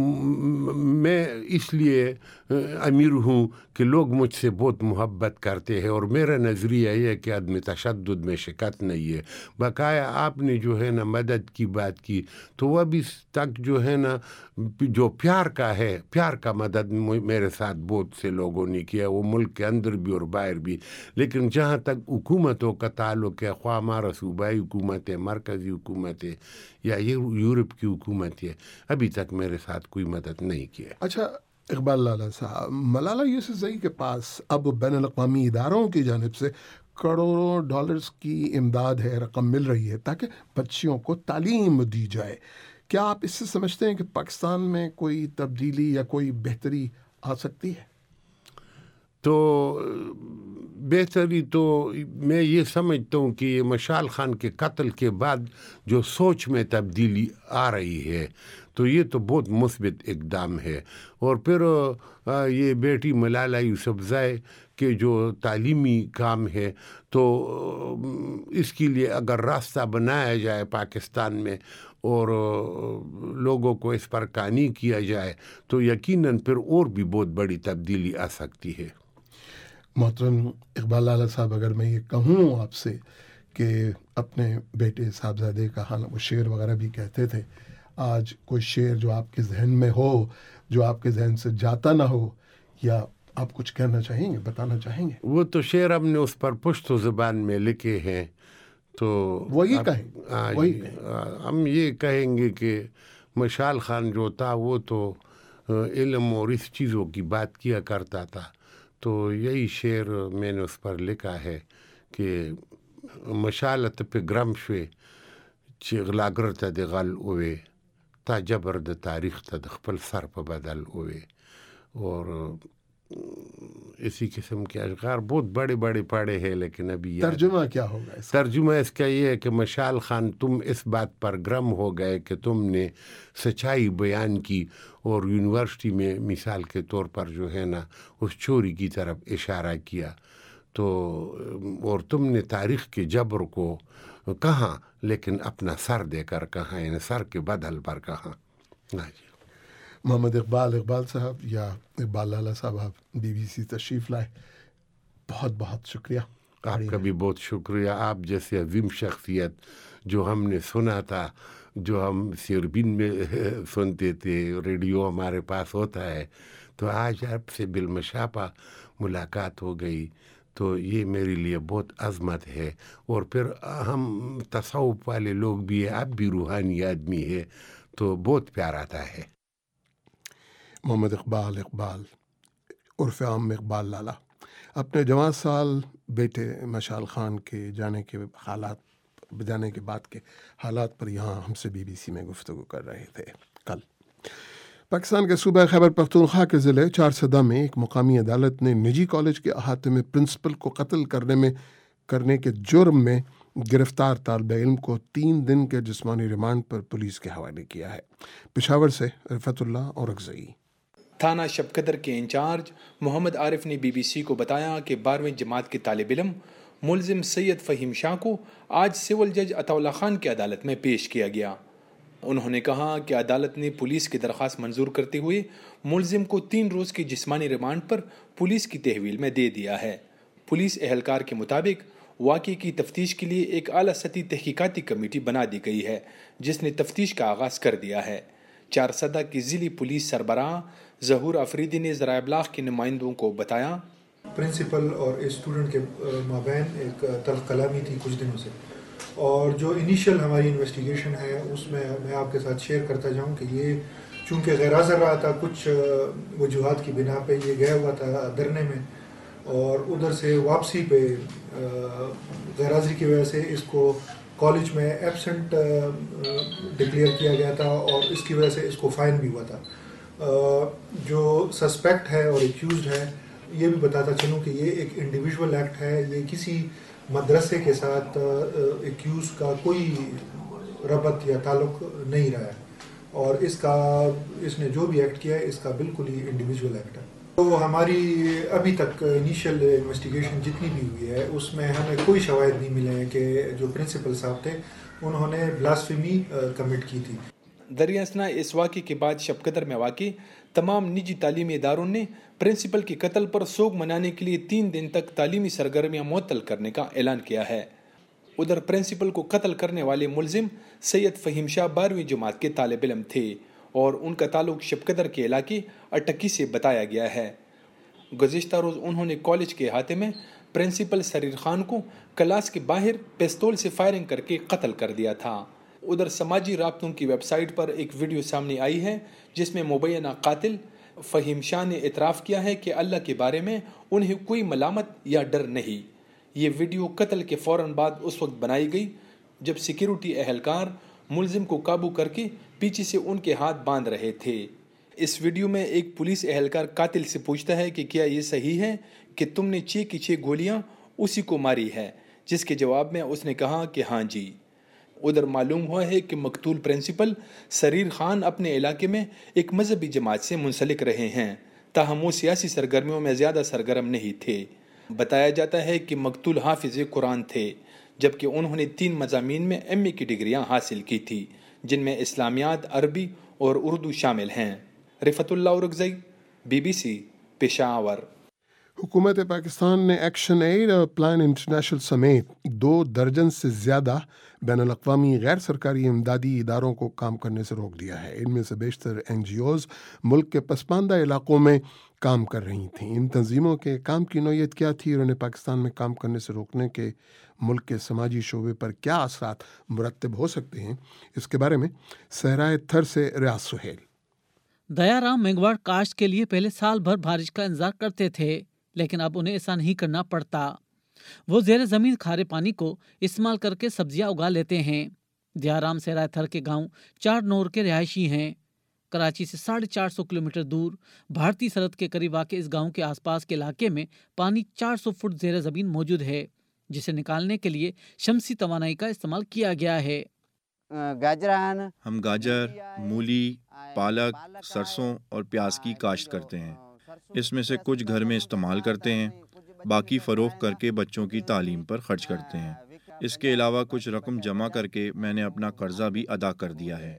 میں اس لیے امیر ہوں کہ لوگ مجھ سے بہت محبت کرتے ہیں، اور میرا نظریہ یہ ہے کہ عدم تشدد میں شکست نہیں ہے. بقایا آپ نے جو ہے نا مدد کی بات کی، تو وہ ابھی تک جو ہے نا جو پیار کا ہے، پیار کا مدد میرے ساتھ بہت سے لوگوں نے کیا، وہ ملک کے اندر بھی اور باہر بھی. لیکن جہاں تک حکومتوں کا تعلق ہے، خواہ ہمارا صوبائی حکومت ہے، مرکزی حکومت ہے یا یورپ کی حکومت ہے، ابھی تک میرے ساتھ کوئی مدد نہیں کیا. اچھا اقبال لالا صاحب، ملالہ یوسفزئی کے پاس اب بین الاقوامی اداروں کی جانب سے کروڑوں ڈالرز کی امداد ہے، رقم مل رہی ہے تاکہ بچیوں کو تعلیم دی جائے. کیا آپ اس سے سمجھتے ہیں کہ پاکستان میں کوئی تبدیلی یا کوئی بہتری آ سکتی ہے؟ تو बेहतरी तो मैं ये समझता हूँ कि ये मशाल खान के कत्ल के बाद जो सोच में तब्दीली आ रही है तो ये तो बहुत मुस्बित इकदाम है। और फिर ये बेटी मलाला यूसुफज़ई के जो तालीमी काम है तो इसके लिए अगर रास्ता बनाया जाए पाकिस्तान में और लोगों को इस पर कानी किया जाए तो यकीनन फिर और भी बहुत बड़ी तब्दीली आ सकती है। मोहतरम इकबाल लाला साहब, अगर मैं ये कहूँ आपसे कि अपने बेटे साहबजादे का हाल, वो शेर वगैरह भी कहते थे, आज कोई शेर जो आपके जहन में हो, जो आपके जहन से जाता ना हो, या आप कुछ कहना चाहेंगे, बताना चाहेंगे? वो तो शेर हमने उस पर पुश्तो ज़बान में लिखे हैं तो वही कहें, वही हम ये कहेंगे कि मशाल खान जो था वो तो इल्म और इस चीज़ों की बात किया करता था। तो यही शेर मैंने उस पर लिखा है कि मशालत पे ग्रम शे चिगलागर तद गल उवे ता जबरद तारीख तद खपल सर पर बदल उवे। और इसी किस्म के अशगार बहुत बड़े बड़े पढ़े हैं, लेकिन अभी तर्जुमा क्या होगा इसका? तर्जुमा इसका ये है कि मशाल खान तुम इस बात पर ग्रम हो गए कि तुमने सच्चाई बयान की और यूनिवर्सिटी में मिसाल के तौर पर जो है ना उस चोरी की तरफ इशारा किया, तो और तुमने तारीख़ के जबर को कहा लेकिन अपना सर देकर कहा, यानी सर के बदल पर कहा। मोहम्मद इकबाल साहब या इकबाल लाला साहब, आप BBC तशरीफ़ लाए, बहुत बहुत शुक्रिया। आपका भी बहुत शुक्रिया। आप जैसे अजीम शख्सियत जो हमने सुना था, जो हम सिरबिन में सुनते थे, रेडियो हमारे पास होता है, तो आज आपसे बिलमशापा मुलाकात हो गई, तो ये मेरे लिए बहुत अज़मत है। और फिर हम तसव्वुफ़ वाले लोग भी हैं, आप भी रूहानी आदमी है, तो बहुत प्यार आता है। मोहम्मद इकबाल उर्फ़ आम इकबाल लाला अपने जवान साल बेटे मशाल खान के जाने के बाद के हालात पर यहाँ हमसे BBC में गुफ्तगू कर रहे थे। कल पाकिस्तान के सूबा खैबर पख्तूनख्वा के ज़िले चारसदा में एक मुकामी अदालत ने निजी कॉलेज के अहाते में प्रिंसिपल को कत्ल करने के जुर्म में गिरफ्तार तालिब इल्म को 3 दिन के जिस्मानी रिमांड पर पुलिस के हवाले किया है। पेशावर से रिफतुल्लाह औरकज़ई। थाना शबकदर के इंचार्ज मोहम्मद आरिफ ने BBC को बताया कि 12वीं जमात के तालिब इल्म मुलजिम सैयद फ़हीम शाह को आज सिविल जज अताउल्लाह खान की अदालत में पेश किया गया। उन्होंने कहा कि अदालत ने पुलिस की दरख्वास्त मंजूर करते हुए मुलजिम को 3 रोज़ की जिस्मानी रिमांड पर पुलिस की तहवील में दे दिया है। पुलिस एहलकार के मुताबिक वाक़े की तफ्तीश के लिए एक आला सतही तहकीकाती कमेटी बना दी गई है, जिसने तफ्तीश का आगाज़ कर दिया है। चारसदा की ज़िली पुलिस सरबराह ज़हूर अफरीदी ने ज़राए इब्लाग के नुमाइंदों को बताया, प्रिंसिपल और स्टूडेंट के माबैन एक तल्ख कलामी थी कुछ दिनों से, और जो इनिशियल हमारी इन्वेस्टिगेशन है उसमें मैं आपके साथ शेयर करता जाऊं कि ये चूँकि गैर हाज़िर रहा था, कुछ वजूहात की बिना पे ये गया हुआ था धरने में, और उधर से वापसी पे गैर हाज़िरी की वजह से इसको कॉलेज में एब्सेंट डिक्लेयर किया गया था और इसकी वजह से इसको फ़ाइन भी हुआ था। जो सस्पेक्ट है और एक्यूज़ड है, ये भी बताता चलूँ कि ये एक इंडिविजुअल एक्ट है, ये किसी मदरसे के साथ एक्यूज़ का कोई रबत या ताल्लुक नहीं रहा है, और इसने जो भी एक्ट किया है इसका बिल्कुल ही इंडिविजुअल एक्ट है। तो हमारी अभी तक इनिशियल इन्वेस्टिगेशन जितनी भी हुई है उसमें हमें कोई शवाहिद नहीं मिले हैं कि जो प्रिंसिपल साहब थे उन्होंने ब्लास्फेमी कमिट की थी। दरियासना इस वाक़े के बाद शबकदर में वाक़ तमाम निजी तालीमी इदारों ने प्रिंसिपल के कत्ल पर सोग मनाने के लिए 3 दिन तक तालीमी सरगर्मियाँ मुअत्तल करने का ऐलान किया है। उधर प्रिंसिपल को कत्ल करने वाले मुलजिम सैयद फ़हीम शाह 12वीं जमात के तालिब इल्म थे और उनका ताल्लुक शबकदर के इलाके अटकी से बताया गया है। गुज़िश्ता रोज़ उन्होंने कॉलेज के अहाते में प्रिंसिपल सरीर खान को क्लास के बाहर पिस्तौल से फायरिंग करके कत्ल कर दिया था। उधर समाजी राब्तों की वेबसाइट पर एक वीडियो सामने आई है जिसमें मुबैना कातिल फ़हीम शाह ने इतराफ़ किया है कि अल्लाह के बारे में उन्हें कोई मलामत या डर नहीं। ये वीडियो कत्ल के फ़ौरन बाद उस वक्त बनाई गई जब सिक्योरिटी एहलकार मुलजिम को काबू करके पीछे से उनके हाथ बांध रहे थे। इस वीडियो में एक पुलिस एहलकार कातिल से पूछता है कि क्या ये सही है कि तुमने 6 की 6 गोलियां उसी को मारी है, जिसके जवाब में उसने कहा कि हाँ जी। उधर मालूम हुआ है कि मकतूल प्रिंसिपल सरीर खान अपने इलाके में एक मजहबी जमात से मुंसलिक रहे हैं, ताहम वो सियासी सरगर्मियों में ज़्यादा सरगर्म नहीं थे। बताया जाता है कि मकतूल हाफिज़ कुरान थे, जबकि उन्होंने 3 मज़ामीन में MA की डिग्रियां हासिल की थी, जिनमें इस्लामियात, अरबी और उर्दू शामिल हैं। रिफतुल्लाह उरगज़ई, BBC, पेशावर। हुकूमत पाकिस्तान ने एक्शन एड और प्लान इंटरनेशनल समेत 2 दर्जन से ज़्यादा बैनुल-अक़वामी गैर सरकारी इमदादी इदारों को काम करने से रोक दिया है। इनमें से बेशतर NGOs मुल्क के पसमानदा इलाकों में काम कर रही थीं। इन तंजीमों के काम की नौयत क्या थी और उन्हें पाकिस्तान में काम करने से रोकने के मुल्क के समाजी शोबे पर क्या असरात मुरतब हो सकते हैं, इसके बारे में सहराए थर से रियाज सुहेल। दयाराम मेघवाड़ काश्त के लिए पहले साल भर बारिश का इंतजार करते थे, लेकिन अब उन्हें ऐसा नहीं करना पड़ता। वो ज़ेर ज़मीन खारे पानी को इस्तेमाल करके सब्जियां उगा लेते हैं। दयाराम सहराए थर के गांव 4 नूर के रिहायशी हैं। कराची से 450 किलोमीटर दूर भारतीय सरहद के करीब वाक़े इस गांव के आसपास के इलाके में पानी 400 फुट ज़ेर ज़मीन मौजूद है, जिसे निकालने के लिए शमसी तवानाई का इस्तेमाल किया गया है। हम गाजर, मूली, पालक, सरसों और प्याज की काश्त करते हैं। इसमें से कुछ घर में इस्तेमाल करते हैं, बाकी फ़रोख्त करके बच्चों की तालीम पर खर्च करते हैं। इसके अलावा कुछ रकम जमा करके मैंने अपना कर्जा भी अदा कर दिया है।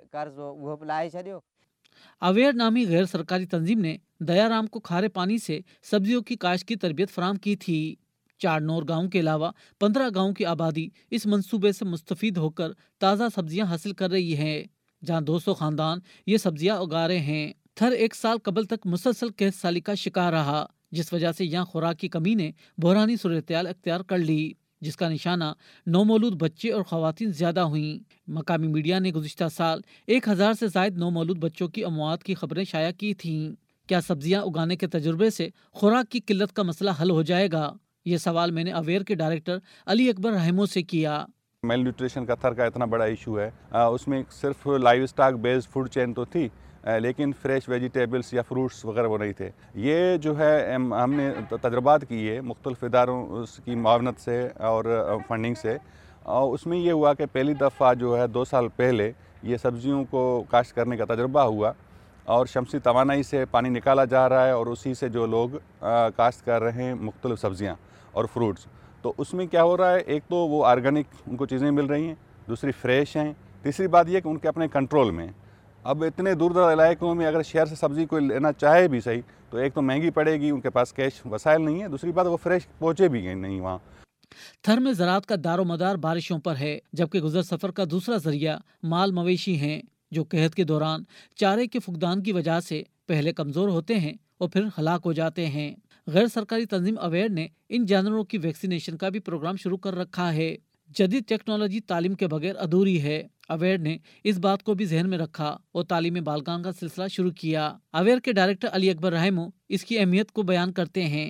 अवेयर नामी गैर सरकारी तंजीम ने दयाराम को खारे पानी से सब्जियों की काश्त की तरबियत फराम की थी। 4 नूर गाँव के अलावा 15 गाँव की आबादी इस मंसूबे से मुस्तफीद होकर ताज़ा सब्जियां हासिल कर रही है, जहां 200 खानदान ये सब्जियां उगा रहे हैं। थर 1 साल कबल तक मुसलसल कहत साली का शिकार रहा, जिस वजह से यहाँ खुराक की कमी ने बहरानी सूरत-ए-हाल अख्तियार कर ली, जिसका निशाना नौमौलूद बच्चे और ख़वातीन ज़्यादा हुई। मकामी मीडिया ने गुज़िश्ता साल 1000 से ज़ायद नौमौलूद बच्चों की अमवात की खबरें शाया की थीं। क्या सब्जियां उगाने के तजुर्बे से खुराक की किल्लत का मसला हल हो जाएगा? ये सवाल मैंने अवेयर के डायरेक्टर अली अकबर रहमो से किया। मेल न्यूट्रिशन का थर का इतना बड़ा इशू है, उसमें सिर्फ livestock based food chain तो थी, लेकिन फ्रेश वेजिटेबल्स या फ्रूट्स वगैरह वो नहीं थे। ये जो है हमने तजर्बात किए मुख्तलिफ इदारों की मावनत से और फंडिंग से, और उसमें ये हुआ कि पहली दफ़ा जो है 2 साल पहले ये सब्जियों को काश्त करने का तजर्बा हुआ और शमसी तवानाई से पानी निकाला जा रहा है और उसी से जो लोग काश्त कर रहे हैं मुख्तलिफ सब्जियाँ और फ्रूट्स। तो उसमें क्या हो रहा है, एक तो वो ऑर्गेनिक उनको चीज़ें मिल रही हैं, दूसरी फ्रेश हैं, तीसरी बात ये कि उनके अपने कंट्रोल में। अब इतने दूर दराज इलाकों में अगर शहर से सब्ज़ी कोई लेना चाहे भी सही, तो एक तो महंगी पड़ेगी, उनके पास कैश वसाइल नहीं है, दूसरी बात वो फ्रेश पहुँचे भी नहीं वहाँ। थर में ज़राअत का दारोमदार बारिशों पर है, जबकि गुजर सफ़र का दूसरा ज़रिया माल मवेशी हैं, जो कहत के दौरान चारे के फुकदान की वजह से पहले कमज़ोर होते हैं और फिर हलाक हो जाते हैं। गैर सरकारी तंजीम अवेयर ने इन जानवरों की वैक्सीनेशन का भी प्रोग्राम शुरू कर रखा है। जदीद टेक्नोलॉजी तालीम के बगैर अधूरी है। अवेयर ने इस बात को भी जहन में रखा और तालीम बालगान का सिलसिला शुरू किया। अवेयर के डायरेक्टर अली अकबर रहमो इसकी अहमियत को बयान करते हैं।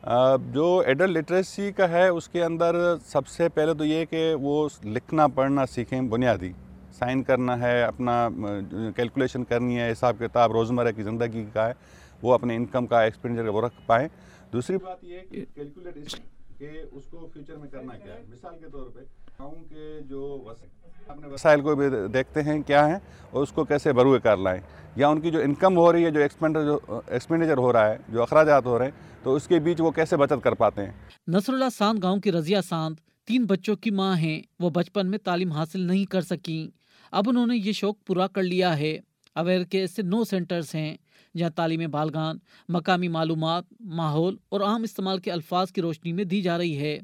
जो एडल्ट लिटरेसी का है उसके अंदर सबसे पहले तो ये कि वो लिखना पढ़ना सीखें, बुनियादी साइन करना है, अपना कैलकुलेशन करनी है, हिसाब किताब रोज़मर्रा की ज़िंदगी का है, वो अपने इनकम का एक्सपेंडिचर वो रख पाएँ। दूसरी बात ये है कि कैलकुलेट कि उसको फ्यूचर में करना क्या है। मिसाल के तौर पे गाँव के जो अपने वसाइल को भी देखते हैं क्या है और उसको कैसे बरूए कर लाएँ, या उनकी जो इनकम हो रही है, जो एक्सपेंडिचर हो रहा है, जो अखराजात हो रहे हैं, तो उसके बीच वो कैसे बचत कर पाते हैं। नसरुल्लाह सांद गाँव की रज़िया सांद 3 बच्चों की माँ हैं। वो बचपन में तालीम हासिल नहीं कर सकी, अब उन्होंने ये शौक़ पूरा कर लिया है। अवेयर के ऐसे 9 सेंटर्स हैं जहाँ तालीम बालगान मकामी मालूमात, माहौल और आम इस्तेमाल के अल्फाज की रोशनी में दी जा रही है।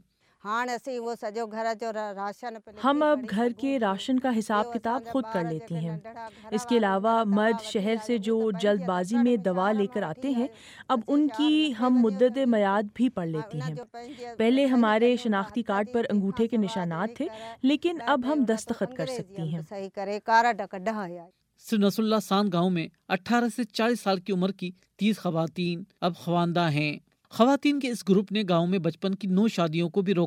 हम अब घर के राशन का हिसाब किताब खुद कर लेती हैं। इसके अलावा मर्द शहर से जो जल्दबाजी में दवा लेकर आते हैं, अब उनकी हम मुद्दत मयाद भी पढ़ लेती हैं। पहले हमारे शनाख्ती कार्ड पर अंगूठे के निशानात थे, लेकिन अब हम दस्तखत कर सकती हैं। सिर्फ नसरुल्लाह सांद गाँव में 18 से 40 साल की उम्र की 30 खवातीन अब ख्वानदा हैं। खवातीन के इस ग्रुप ने गांव में बचपन की 9 शादियों को भी रोका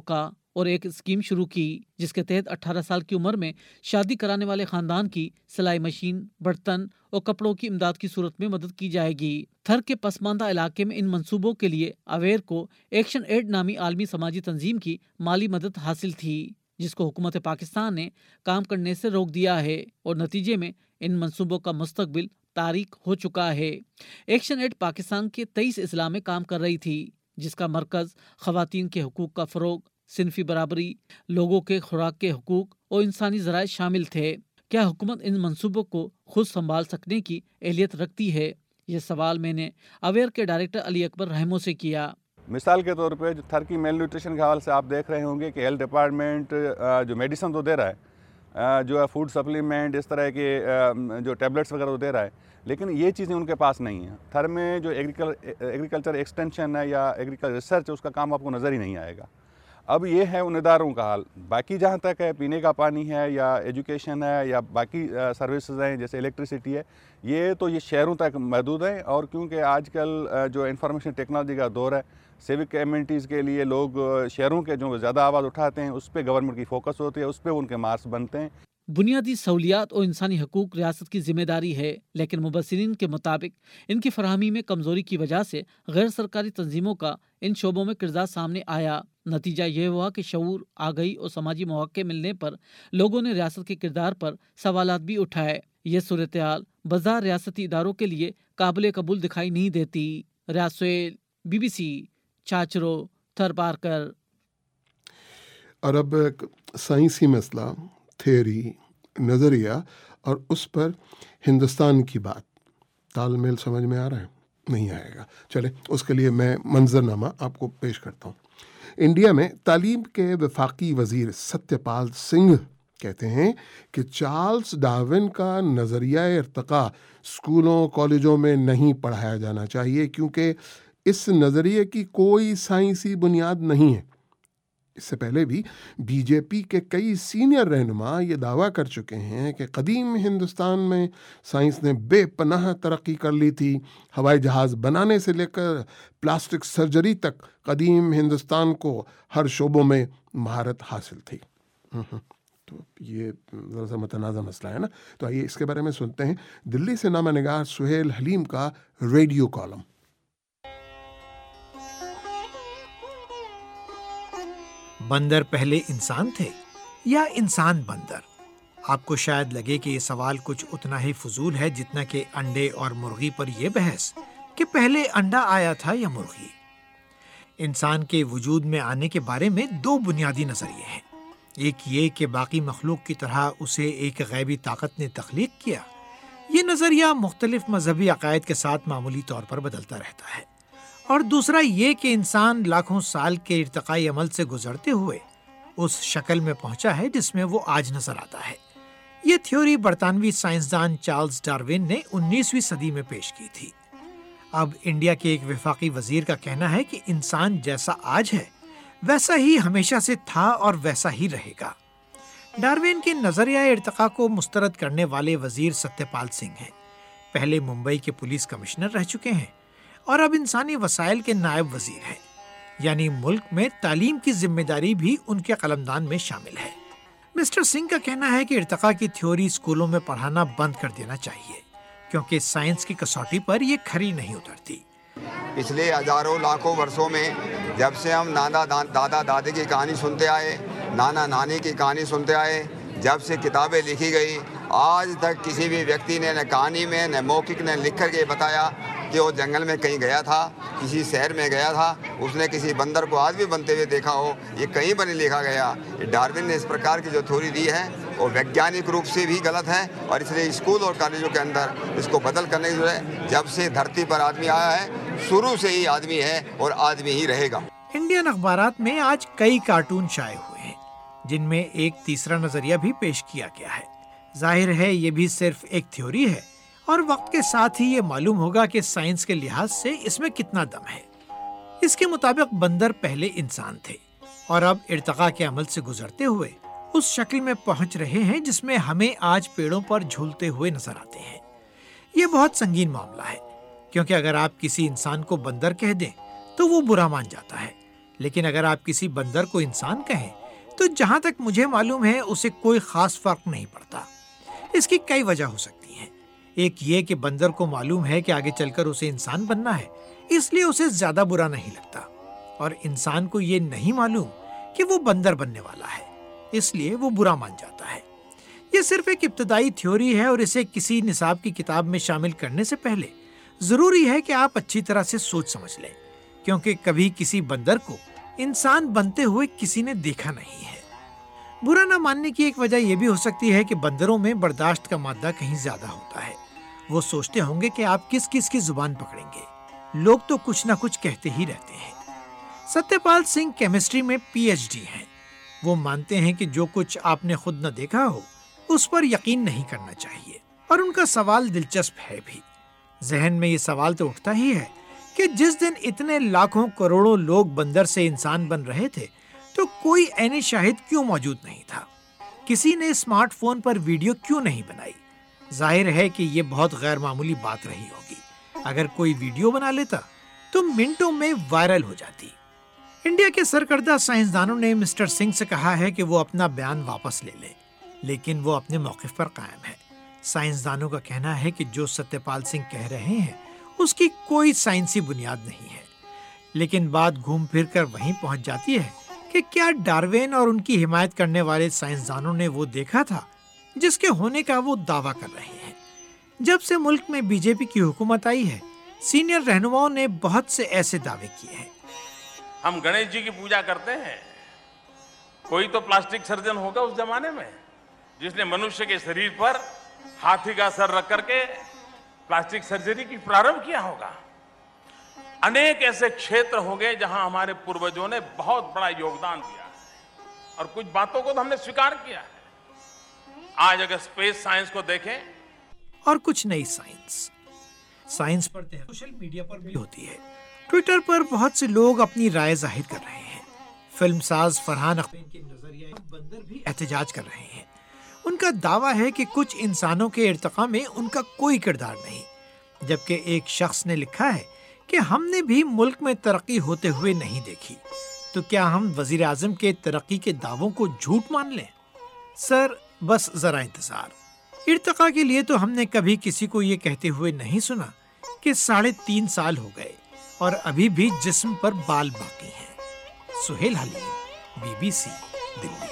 اور ایک اسکیم شروع کی جس کے تحت 18 سال کی عمر میں شادی کرانے والے خاندان کی سلائی مشین، برتن اور کپڑوں کی امداد کی صورت میں مدد کی جائے گی۔ تھر کے پسماندہ علاقے میں ان منصوبوں کے لیے اویر کو ایکشن ایڈ نامی عالمی سماجی تنظیم کی مالی مدد حاصل تھی، جس کو حکومت پاکستان نے کام کرنے سے روک دیا ہے اور نتیجے میں ان منصوبوں کا مستقبل تاریک ہو چکا ہے۔ ایکشن ایڈ پاکستان کے 23 اضلاع میں کام کر رہی تھی، جس کا مرکز خواتین کے حقوق کا فروغ، صنفی برابری، لوگوں کے خوراک کے حقوق اور انسانی ذرائع شامل تھے۔ کیا حکومت ان منصوبوں کو خود سنبھال سکنے کی اہلیت رکھتی ہے؟ یہ سوال میں نے اویر کے ڈائریکٹر علی اکبر رحمو سے کیا۔ مثال کے طور پہ جو تھر کی میل نیوٹریشن کے حوالے سے آپ دیکھ رہے ہوں گے کہ ہیلتھ ڈپارٹمنٹ جو میڈیسن تو دے رہا ہے، جو ہے فوڈ سپلیمنٹ، اس طرح کے جو ٹیبلٹس وغیرہ دے رہا ہے، لیکن یہ چیزیں ان کے پاس نہیں ہیں۔ تھر میں جو ایگریکلچر ایکسٹینشن ہے یا ایگریکلچر ریسرچ ہے، اس کا کام آپ کو نظر ہی نہیں آئے گا۔ اب یہ ہے ان اداروں کا حال۔ باقی جہاں تک ہے پینے کا پانی ہے یا ایجوکیشن ہے یا باقی سروسز ہیں جیسے الیکٹریسٹی ہے، یہ تو یہ شہروں تک محدود ہیں، اور کیونکہ آج کل جو انفارمیشن ٹیکنالوجی کا دور ہے، سیوک کمیونٹیز کے لیے لوگ شہروں کے جو زیادہ آواز اٹھاتے ہیں، اس پہ گورنمنٹ کی فوکس ہوتی ہے، اس پہ ان کے مارکس بنتے ہیں۔ بنیادی سہولیات اور انسانی حقوق ریاست کی ذمہ داری ہے، لیکن مبصرین کے مطابق ان کی فراہمی میں کمزوری کی وجہ سے غیر سرکاری تنظیموں کا ان شعبوں میں کردار سامنے آیا۔ نتیجہ یہ ہوا کہ شعور، آگہی اور سماجی مواقع ملنے پر لوگوں نے ریاست کے کردار پر سوالات بھی اٹھائے۔ یہ صورتحال بظاہر ریاستی اداروں کے لیے قابل قبول دکھائی نہیں دیتی۔ Riaz Sohail, BBC، Chachro, Tharparkar. اور اب ایک سائنسی مسئلہ، تھیوری، نظریہ اور اس پر ہندوستان کی بات، تال میل سمجھ میں آ رہا ہے؟ نہیں آئے گا، چلے اس کے لیے میں منظرنامہ آپ کو پیش کرتا ہوں۔ انڈیا میں تعلیم کے وفاقی وزیر ستیہ پال سنگھ کہتے ہیں کہ چارلس ڈارون کا نظریہ ارتقاء اسکولوں کالجوں میں نہیں پڑھایا جانا چاہیے، کیونکہ اس نظریے کی کوئی سائنسی بنیاد نہیں ہے۔ اس سے پہلے بھی بی جے پی کے کئی سینئر رہنما یہ دعویٰ کر چکے ہیں کہ قدیم ہندوستان میں سائنس نے بے پناہ ترقی کر لی تھی۔ ہوائی جہاز بنانے سے لے کر پلاسٹک سرجری تک قدیم ہندوستان کو ہر شعبوں میں مہارت حاصل تھی۔ تو یہ ذرا سا متنازع مسئلہ ہے نا، تو آئیے اس کے بارے میں سنتے ہیں دلی سے نامہ نگار سہیل حلیم کا ریڈیو کالم۔ بندر پہلے انسان تھے یا انسان بندر؟ آپ کو شاید لگے کہ یہ سوال کچھ اتنا ہی فضول ہے جتنا کہ انڈے اور مرغی پر یہ بحث کہ پہلے انڈا آیا تھا یا مرغی۔ انسان کے وجود میں آنے کے بارے میں دو بنیادی نظریے ہیں۔ ایک یہ کہ باقی مخلوق کی طرح اسے ایک غیبی طاقت نے تخلیق کیا۔ یہ نظریہ مختلف مذہبی عقائد کے ساتھ معمولی طور پر بدلتا رہتا ہے۔ اور دوسرا یہ کہ انسان لاکھوں سال کے ارتقائی عمل سے گزرتے ہوئے اس شکل میں پہنچا ہے جس میں وہ آج نظر آتا ہے۔ یہ تھیوری برطانوی سائنسدان چارلس ڈارون نے 19ویں صدی میں پیش کی تھی۔ اب انڈیا کے ایک وفاقی وزیر کا کہنا ہے کہ انسان جیسا آج ہے ویسا ہی ہمیشہ سے تھا اور ویسا ہی رہے گا۔ ڈارون کے نظریہ ارتقاء کو مسترد کرنے والے وزیر ستیہ پال سنگھ ہیں۔ پہلے ممبئی کے پولیس کمشنر رہ چکے ہیں اور اب انسانی وسائل کے نائب وزیر ہیں، یعنی ملک میں تعلیم کی ذمہ داری بھی ان کے قلمدان میں شامل ہے۔ مسٹر سنگھ کا کہنا ہے کہ ارتقاء کی تھیوری اسکولوں میں پڑھانا بند کر دینا چاہیے، کیونکہ سائنس کی کسوٹی پر یہ کھری نہیں اترتی۔ پچھلے ہزاروں لاکھوں برسوں میں جب سے ہم دادا دادی کی کہانی سنتے آئے، نانا نانی کی کہانی سنتے آئے، جب سے کتابیں لکھی گئی، آج تک کسی بھی ویکتی نے نہ کہانی میں نہ موقع نے لکھ کر کے بتایا کہ وہ جنگل میں کہیں گیا تھا، کسی شہر میں گیا تھا، اس نے کسی بندر کو آدمی بنتے ہوئے دیکھا ہو، یہ کہیں پر نہیں لکھا گیا۔ ڈارون نے اس پرکار کی جو تھیوری دی ہے وہ ویگیانک روپ سے بھی غلط ہے، اور اس لیے اسکول اور کالجوں کے اندر اس کو بدل کرنے کی ضرورت ہے۔ جب سے دھرتی پر آدمی آیا ہے، شروع سے ہی آدمی ہے اور آدمی ہی رہے گا۔ انڈین اخبارات میں آج کئی کارٹون شائع ہوئے ہیں جن میں ایک تیسرا نظریہ بھی پیش کیا گیا ہے۔ ظاہر ہے یہ بھی صرف ایک تھیوری ہے، اور وقت کے ساتھ ہی یہ معلوم ہوگا کہ سائنس کے لحاظ سے اس میں کتنا دم ہے۔ اس کے مطابق بندر پہلے انسان تھے اور اب ارتقاء کے عمل سے گزرتے ہوئے اس شکل میں پہنچ رہے ہیں جس میں ہمیں آج پیڑوں پر جھولتے ہوئے نظر آتے ہیں۔ یہ بہت سنگین معاملہ ہے، کیونکہ اگر آپ کسی انسان کو بندر کہہ دیں تو وہ برا مان جاتا ہے، لیکن اگر آپ کسی بندر کو انسان کہیں تو جہاں تک مجھے معلوم ہے اسے کوئی خاص فرق نہیں پڑتا۔ اس کی کئی وجہ ہو سکتی ہیں۔ ایک یہ کہ بندر کو معلوم ہے کہ آگے چل کر اسے انسان بننا ہے، اس لیے اسے زیادہ برا نہیں لگتا، اور انسان کو یہ نہیں معلوم کہ وہ بندر بننے والا ہے، اس لیے وہ برا مان جاتا ہے۔ یہ صرف ایک ابتدائی تھیوری ہے، اور اسے کسی نصاب کی کتاب میں شامل کرنے سے پہلے ضروری ہے کہ آپ اچھی طرح سے سوچ سمجھ لیں، کیونکہ کبھی کسی بندر کو انسان بنتے ہوئے کسی نے دیکھا نہیں ہے۔ برا نہ ماننے کی ایک وجہ یہ بھی ہو سکتی ہے کہ بندروں میں برداشت کا مادہ کہیں زیادہ ہوتا ہے۔ وہ سوچتے ہوں گے کہ آپ کس کس کی زبان پکڑیں گے، لوگ تو کچھ نہ کچھ کہتے ہی رہتے ہیں۔ ستیہ پال سنگھ کیمسٹری میں پی ایچ ڈی ہیں۔ وہ مانتے ہیں کہ جو کچھ آپ نے خود نہ دیکھا ہو اس پر یقین نہیں کرنا چاہیے، اور ان کا سوال دلچسپ ہے بھی۔ ذہن میں یہ سوال تو اٹھتا ہی ہے کہ جس دن اتنے لاکھوں کروڑوں لوگ بندر سے انسان بن رہے تھے تو کوئی عینی شاہد کیوں موجود نہیں تھا؟ کسی نے اسمارٹ فون پر ویڈیو کیوں نہیں بنائی؟ ظاہر ہے کہ یہ بہت غیر معمولی بات رہی ہوگی۔ اگر کوئی ویڈیو بنا لیتا تو منٹوں میں وائرل ہو جاتی۔ انڈیا کے سرکردہ سائنسدانوں نے مسٹر سنگھ سے کہا ہے کہ وہ اپنا بیان واپس لے لے، لیکن وہ اپنے موقف پر قائم ہے۔ سائنسدانوں کا کہنا ہے کہ جو ستیہ پال سنگھ کہہ رہے ہیں اس کی کوئی سائنسی بنیاد نہیں ہے، لیکن بات گھوم پھر کر وہیں پہنچ جاتی ہے کہ کیا ڈاروین اور ان کی حمایت کرنے والے سائنسدانوں نے وہ دیکھا تھا جس کے ہونے کا وہ دعویٰ کر رہے ہیں؟ جب سے ملک میں بی جے پی کی حکومت آئی ہے، سینئر رہنماؤں نے بہت سے ایسے دعوے کیے ہیں۔ ہم گنیش جی کی پوجا کرتے ہیں، کوئی تو پلاسٹک سرجن ہوگا اس زمانے میں جس نے منشیہ کے شریر پر ہاتھی کا سر رکھ کر کے پلاسٹک سرجری کی پرارمبھ کیا ہوگا۔ انیک ایسے کھیتر ہوں گے جہاں ہمارے پوروجوں نے بہت بڑا یوگدان دیا ہے، اور کچھ باتوں کو تو ہم نے سویکار کیا ہے۔ آج اگر اسپیس سائنس کو دیکھیں اور کچھ نئی سائنس پر سوشل میڈیا پر بھی ہوتی ہے۔ ٹویٹر پر بہت سے لوگ اپنی رائے ظاہر کر رہے ہیں۔ فلم ساز فرحان اختر کے نظریہ بندر بھی احتجاج کر رہے ہیں۔ ان کا دعویٰ ہے کہ کچھ انسانوں کے ارتقاء میں ان کا کوئی کردار نہیں، جبکہ ایک شخص نے لکھا ہے کہ ہم نے بھی ملک میں ترقی ہوتے ہوئے نہیں دیکھی، تو کیا ہم وزیر اعظم کے ترقی کے دعووں کو جھوٹ مان لیں؟ سر بس ذرا انتظار۔ ارتقاء کے لیے تو ہم نے کبھی کسی کو یہ کہتے ہوئے نہیں سنا کہ 3.5 سال ہو گئے اور ابھی بھی جسم پر بال باقی ہیں۔ سہیل حلیم، BBC دلی۔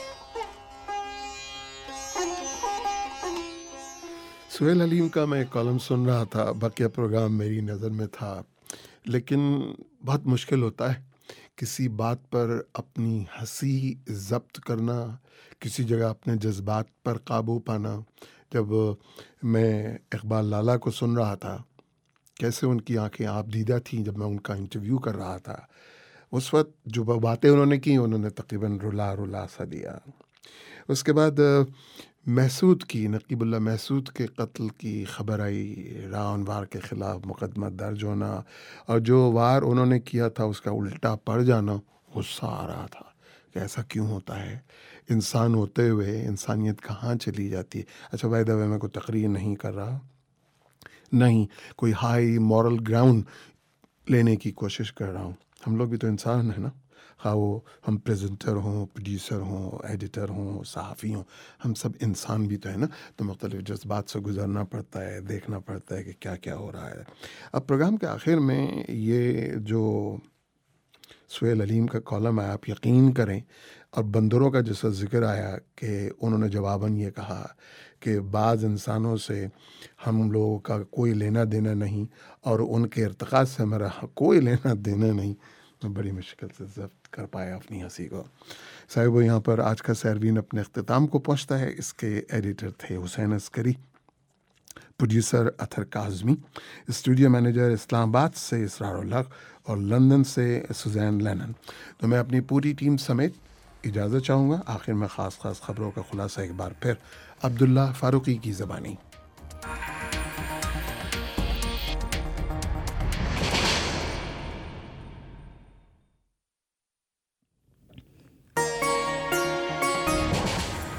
سہیل حلیم کا میں کالم سن رہا تھا، بقیہ پروگرام میری نظر میں تھا، لیکن بہت مشکل ہوتا ہے کسی بات پر اپنی ہنسی ضبط کرنا، کسی جگہ اپنے جذبات پر قابو پانا۔ جب میں اقبال لالہ کو سن رہا تھا، کیسے ان کی آنکھیں آپ دیدہ تھیں جب میں ان کا انٹرویو کر رہا تھا، اس وقت جو باتیں انہوں نے کی انہوں نے تقریباً رلا سا دیا۔ اس کے بعد محسود کی، نقیب اللہ محسود کے قتل کی خبر آئی، راؤ انوار کے خلاف مقدمہ درج ہونا، اور جو وار انہوں نے کیا تھا اس کا الٹا پڑ جانا، غصہ آ رہا تھا کہ ایسا کیوں ہوتا ہے، انسان ہوتے ہوئے انسانیت کہاں چلی جاتی ہے۔ اچھا بائی دا وے میں کوئی تقریر نہیں کر رہا، نہیں کوئی ہائی مورل گراؤنڈ لینے کی کوشش کر رہا ہوں۔ ہم لوگ بھی تو انسان ہیں نا، خواہ وہ ہم پریزنٹر ہوں، پروڈیوسر ہوں، ایڈیٹر ہوں، صحافی ہوں، ہم سب انسان بھی تو ہیں نا، تو مختلف جذبات سے گزرنا پڑتا ہے، دیکھنا پڑتا ہے کہ کیا کیا ہو رہا ہے۔ اب پروگرام کے آخر میں یہ جو سہیل حلیم کا کالم ہے، آپ یقین کریں، اور بندروں کا جیسا ذکر آیا کہ انہوں نے جواباً یہ کہا کہ بعض انسانوں سے ہم لوگوں کا کوئی لینا دینا نہیں، اور ان کے ارتقاء سے ہمارا کوئی لینا دینا نہیں، میں بڑی مشکل سے ضبط کر پایا اپنی ہنسی کو۔ صاحب یہاں پر آج کا سیروین اپنے اختتام کو پہنچتا ہے۔ اس کے ایڈیٹر تھے Hussain Askari, producer Athar Kazmi, studio manager Islamabad سے اسرار الحق اور لندن سے سوزین لینن۔ تو میں اپنی پوری ٹیم سمیت اجازت چاہوں گا۔ آخر میں خاص خبروں کا خلاصہ ایک بار پھر عبداللہ فاروقی کی زبانی۔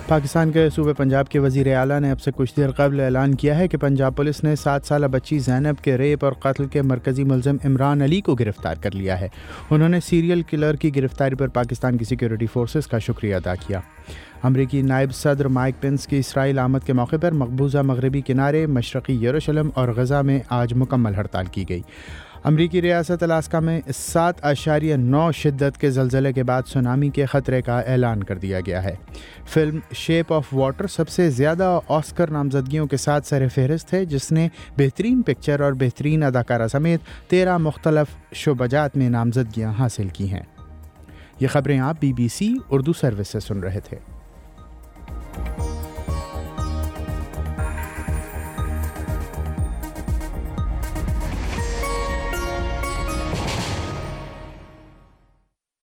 پاکستان کے صوبے پنجاب کے وزیر اعلیٰ نے اب سے کچھ دیر قبل اعلان کیا ہے کہ پنجاب پولیس نے 7 سالہ بچی زینب کے ریپ اور قتل کے مرکزی ملزم عمران علی کو گرفتار کر لیا ہے۔ انہوں نے سیریل کلر کی گرفتاری پر پاکستان کی سیکیورٹی فورسز کا شکریہ ادا کیا۔ امریکی نائب صدر مائک پینس کی اسرائیل آمد کے موقع پر مقبوضہ مغربی کنارے، مشرقی یروشلم اور غزہ میں آج مکمل ہڑتال کی گئی۔ امریکی ریاست الاسکا میں 7.9 شدت کے زلزلے کے بعد سونامی کے خطرے کا اعلان کر دیا گیا ہے۔ فلم شیپ آف واٹر سب سے زیادہ آسکر نامزدگیوں کے ساتھ سر فہرست ہے، جس نے بہترین پکچر اور بہترین اداکارہ سمیت 13 مختلف شعبجات میں نامزدگیاں حاصل کی ہیں۔ یہ خبریں آپ BBC اردو سروس سے سن رہے تھے۔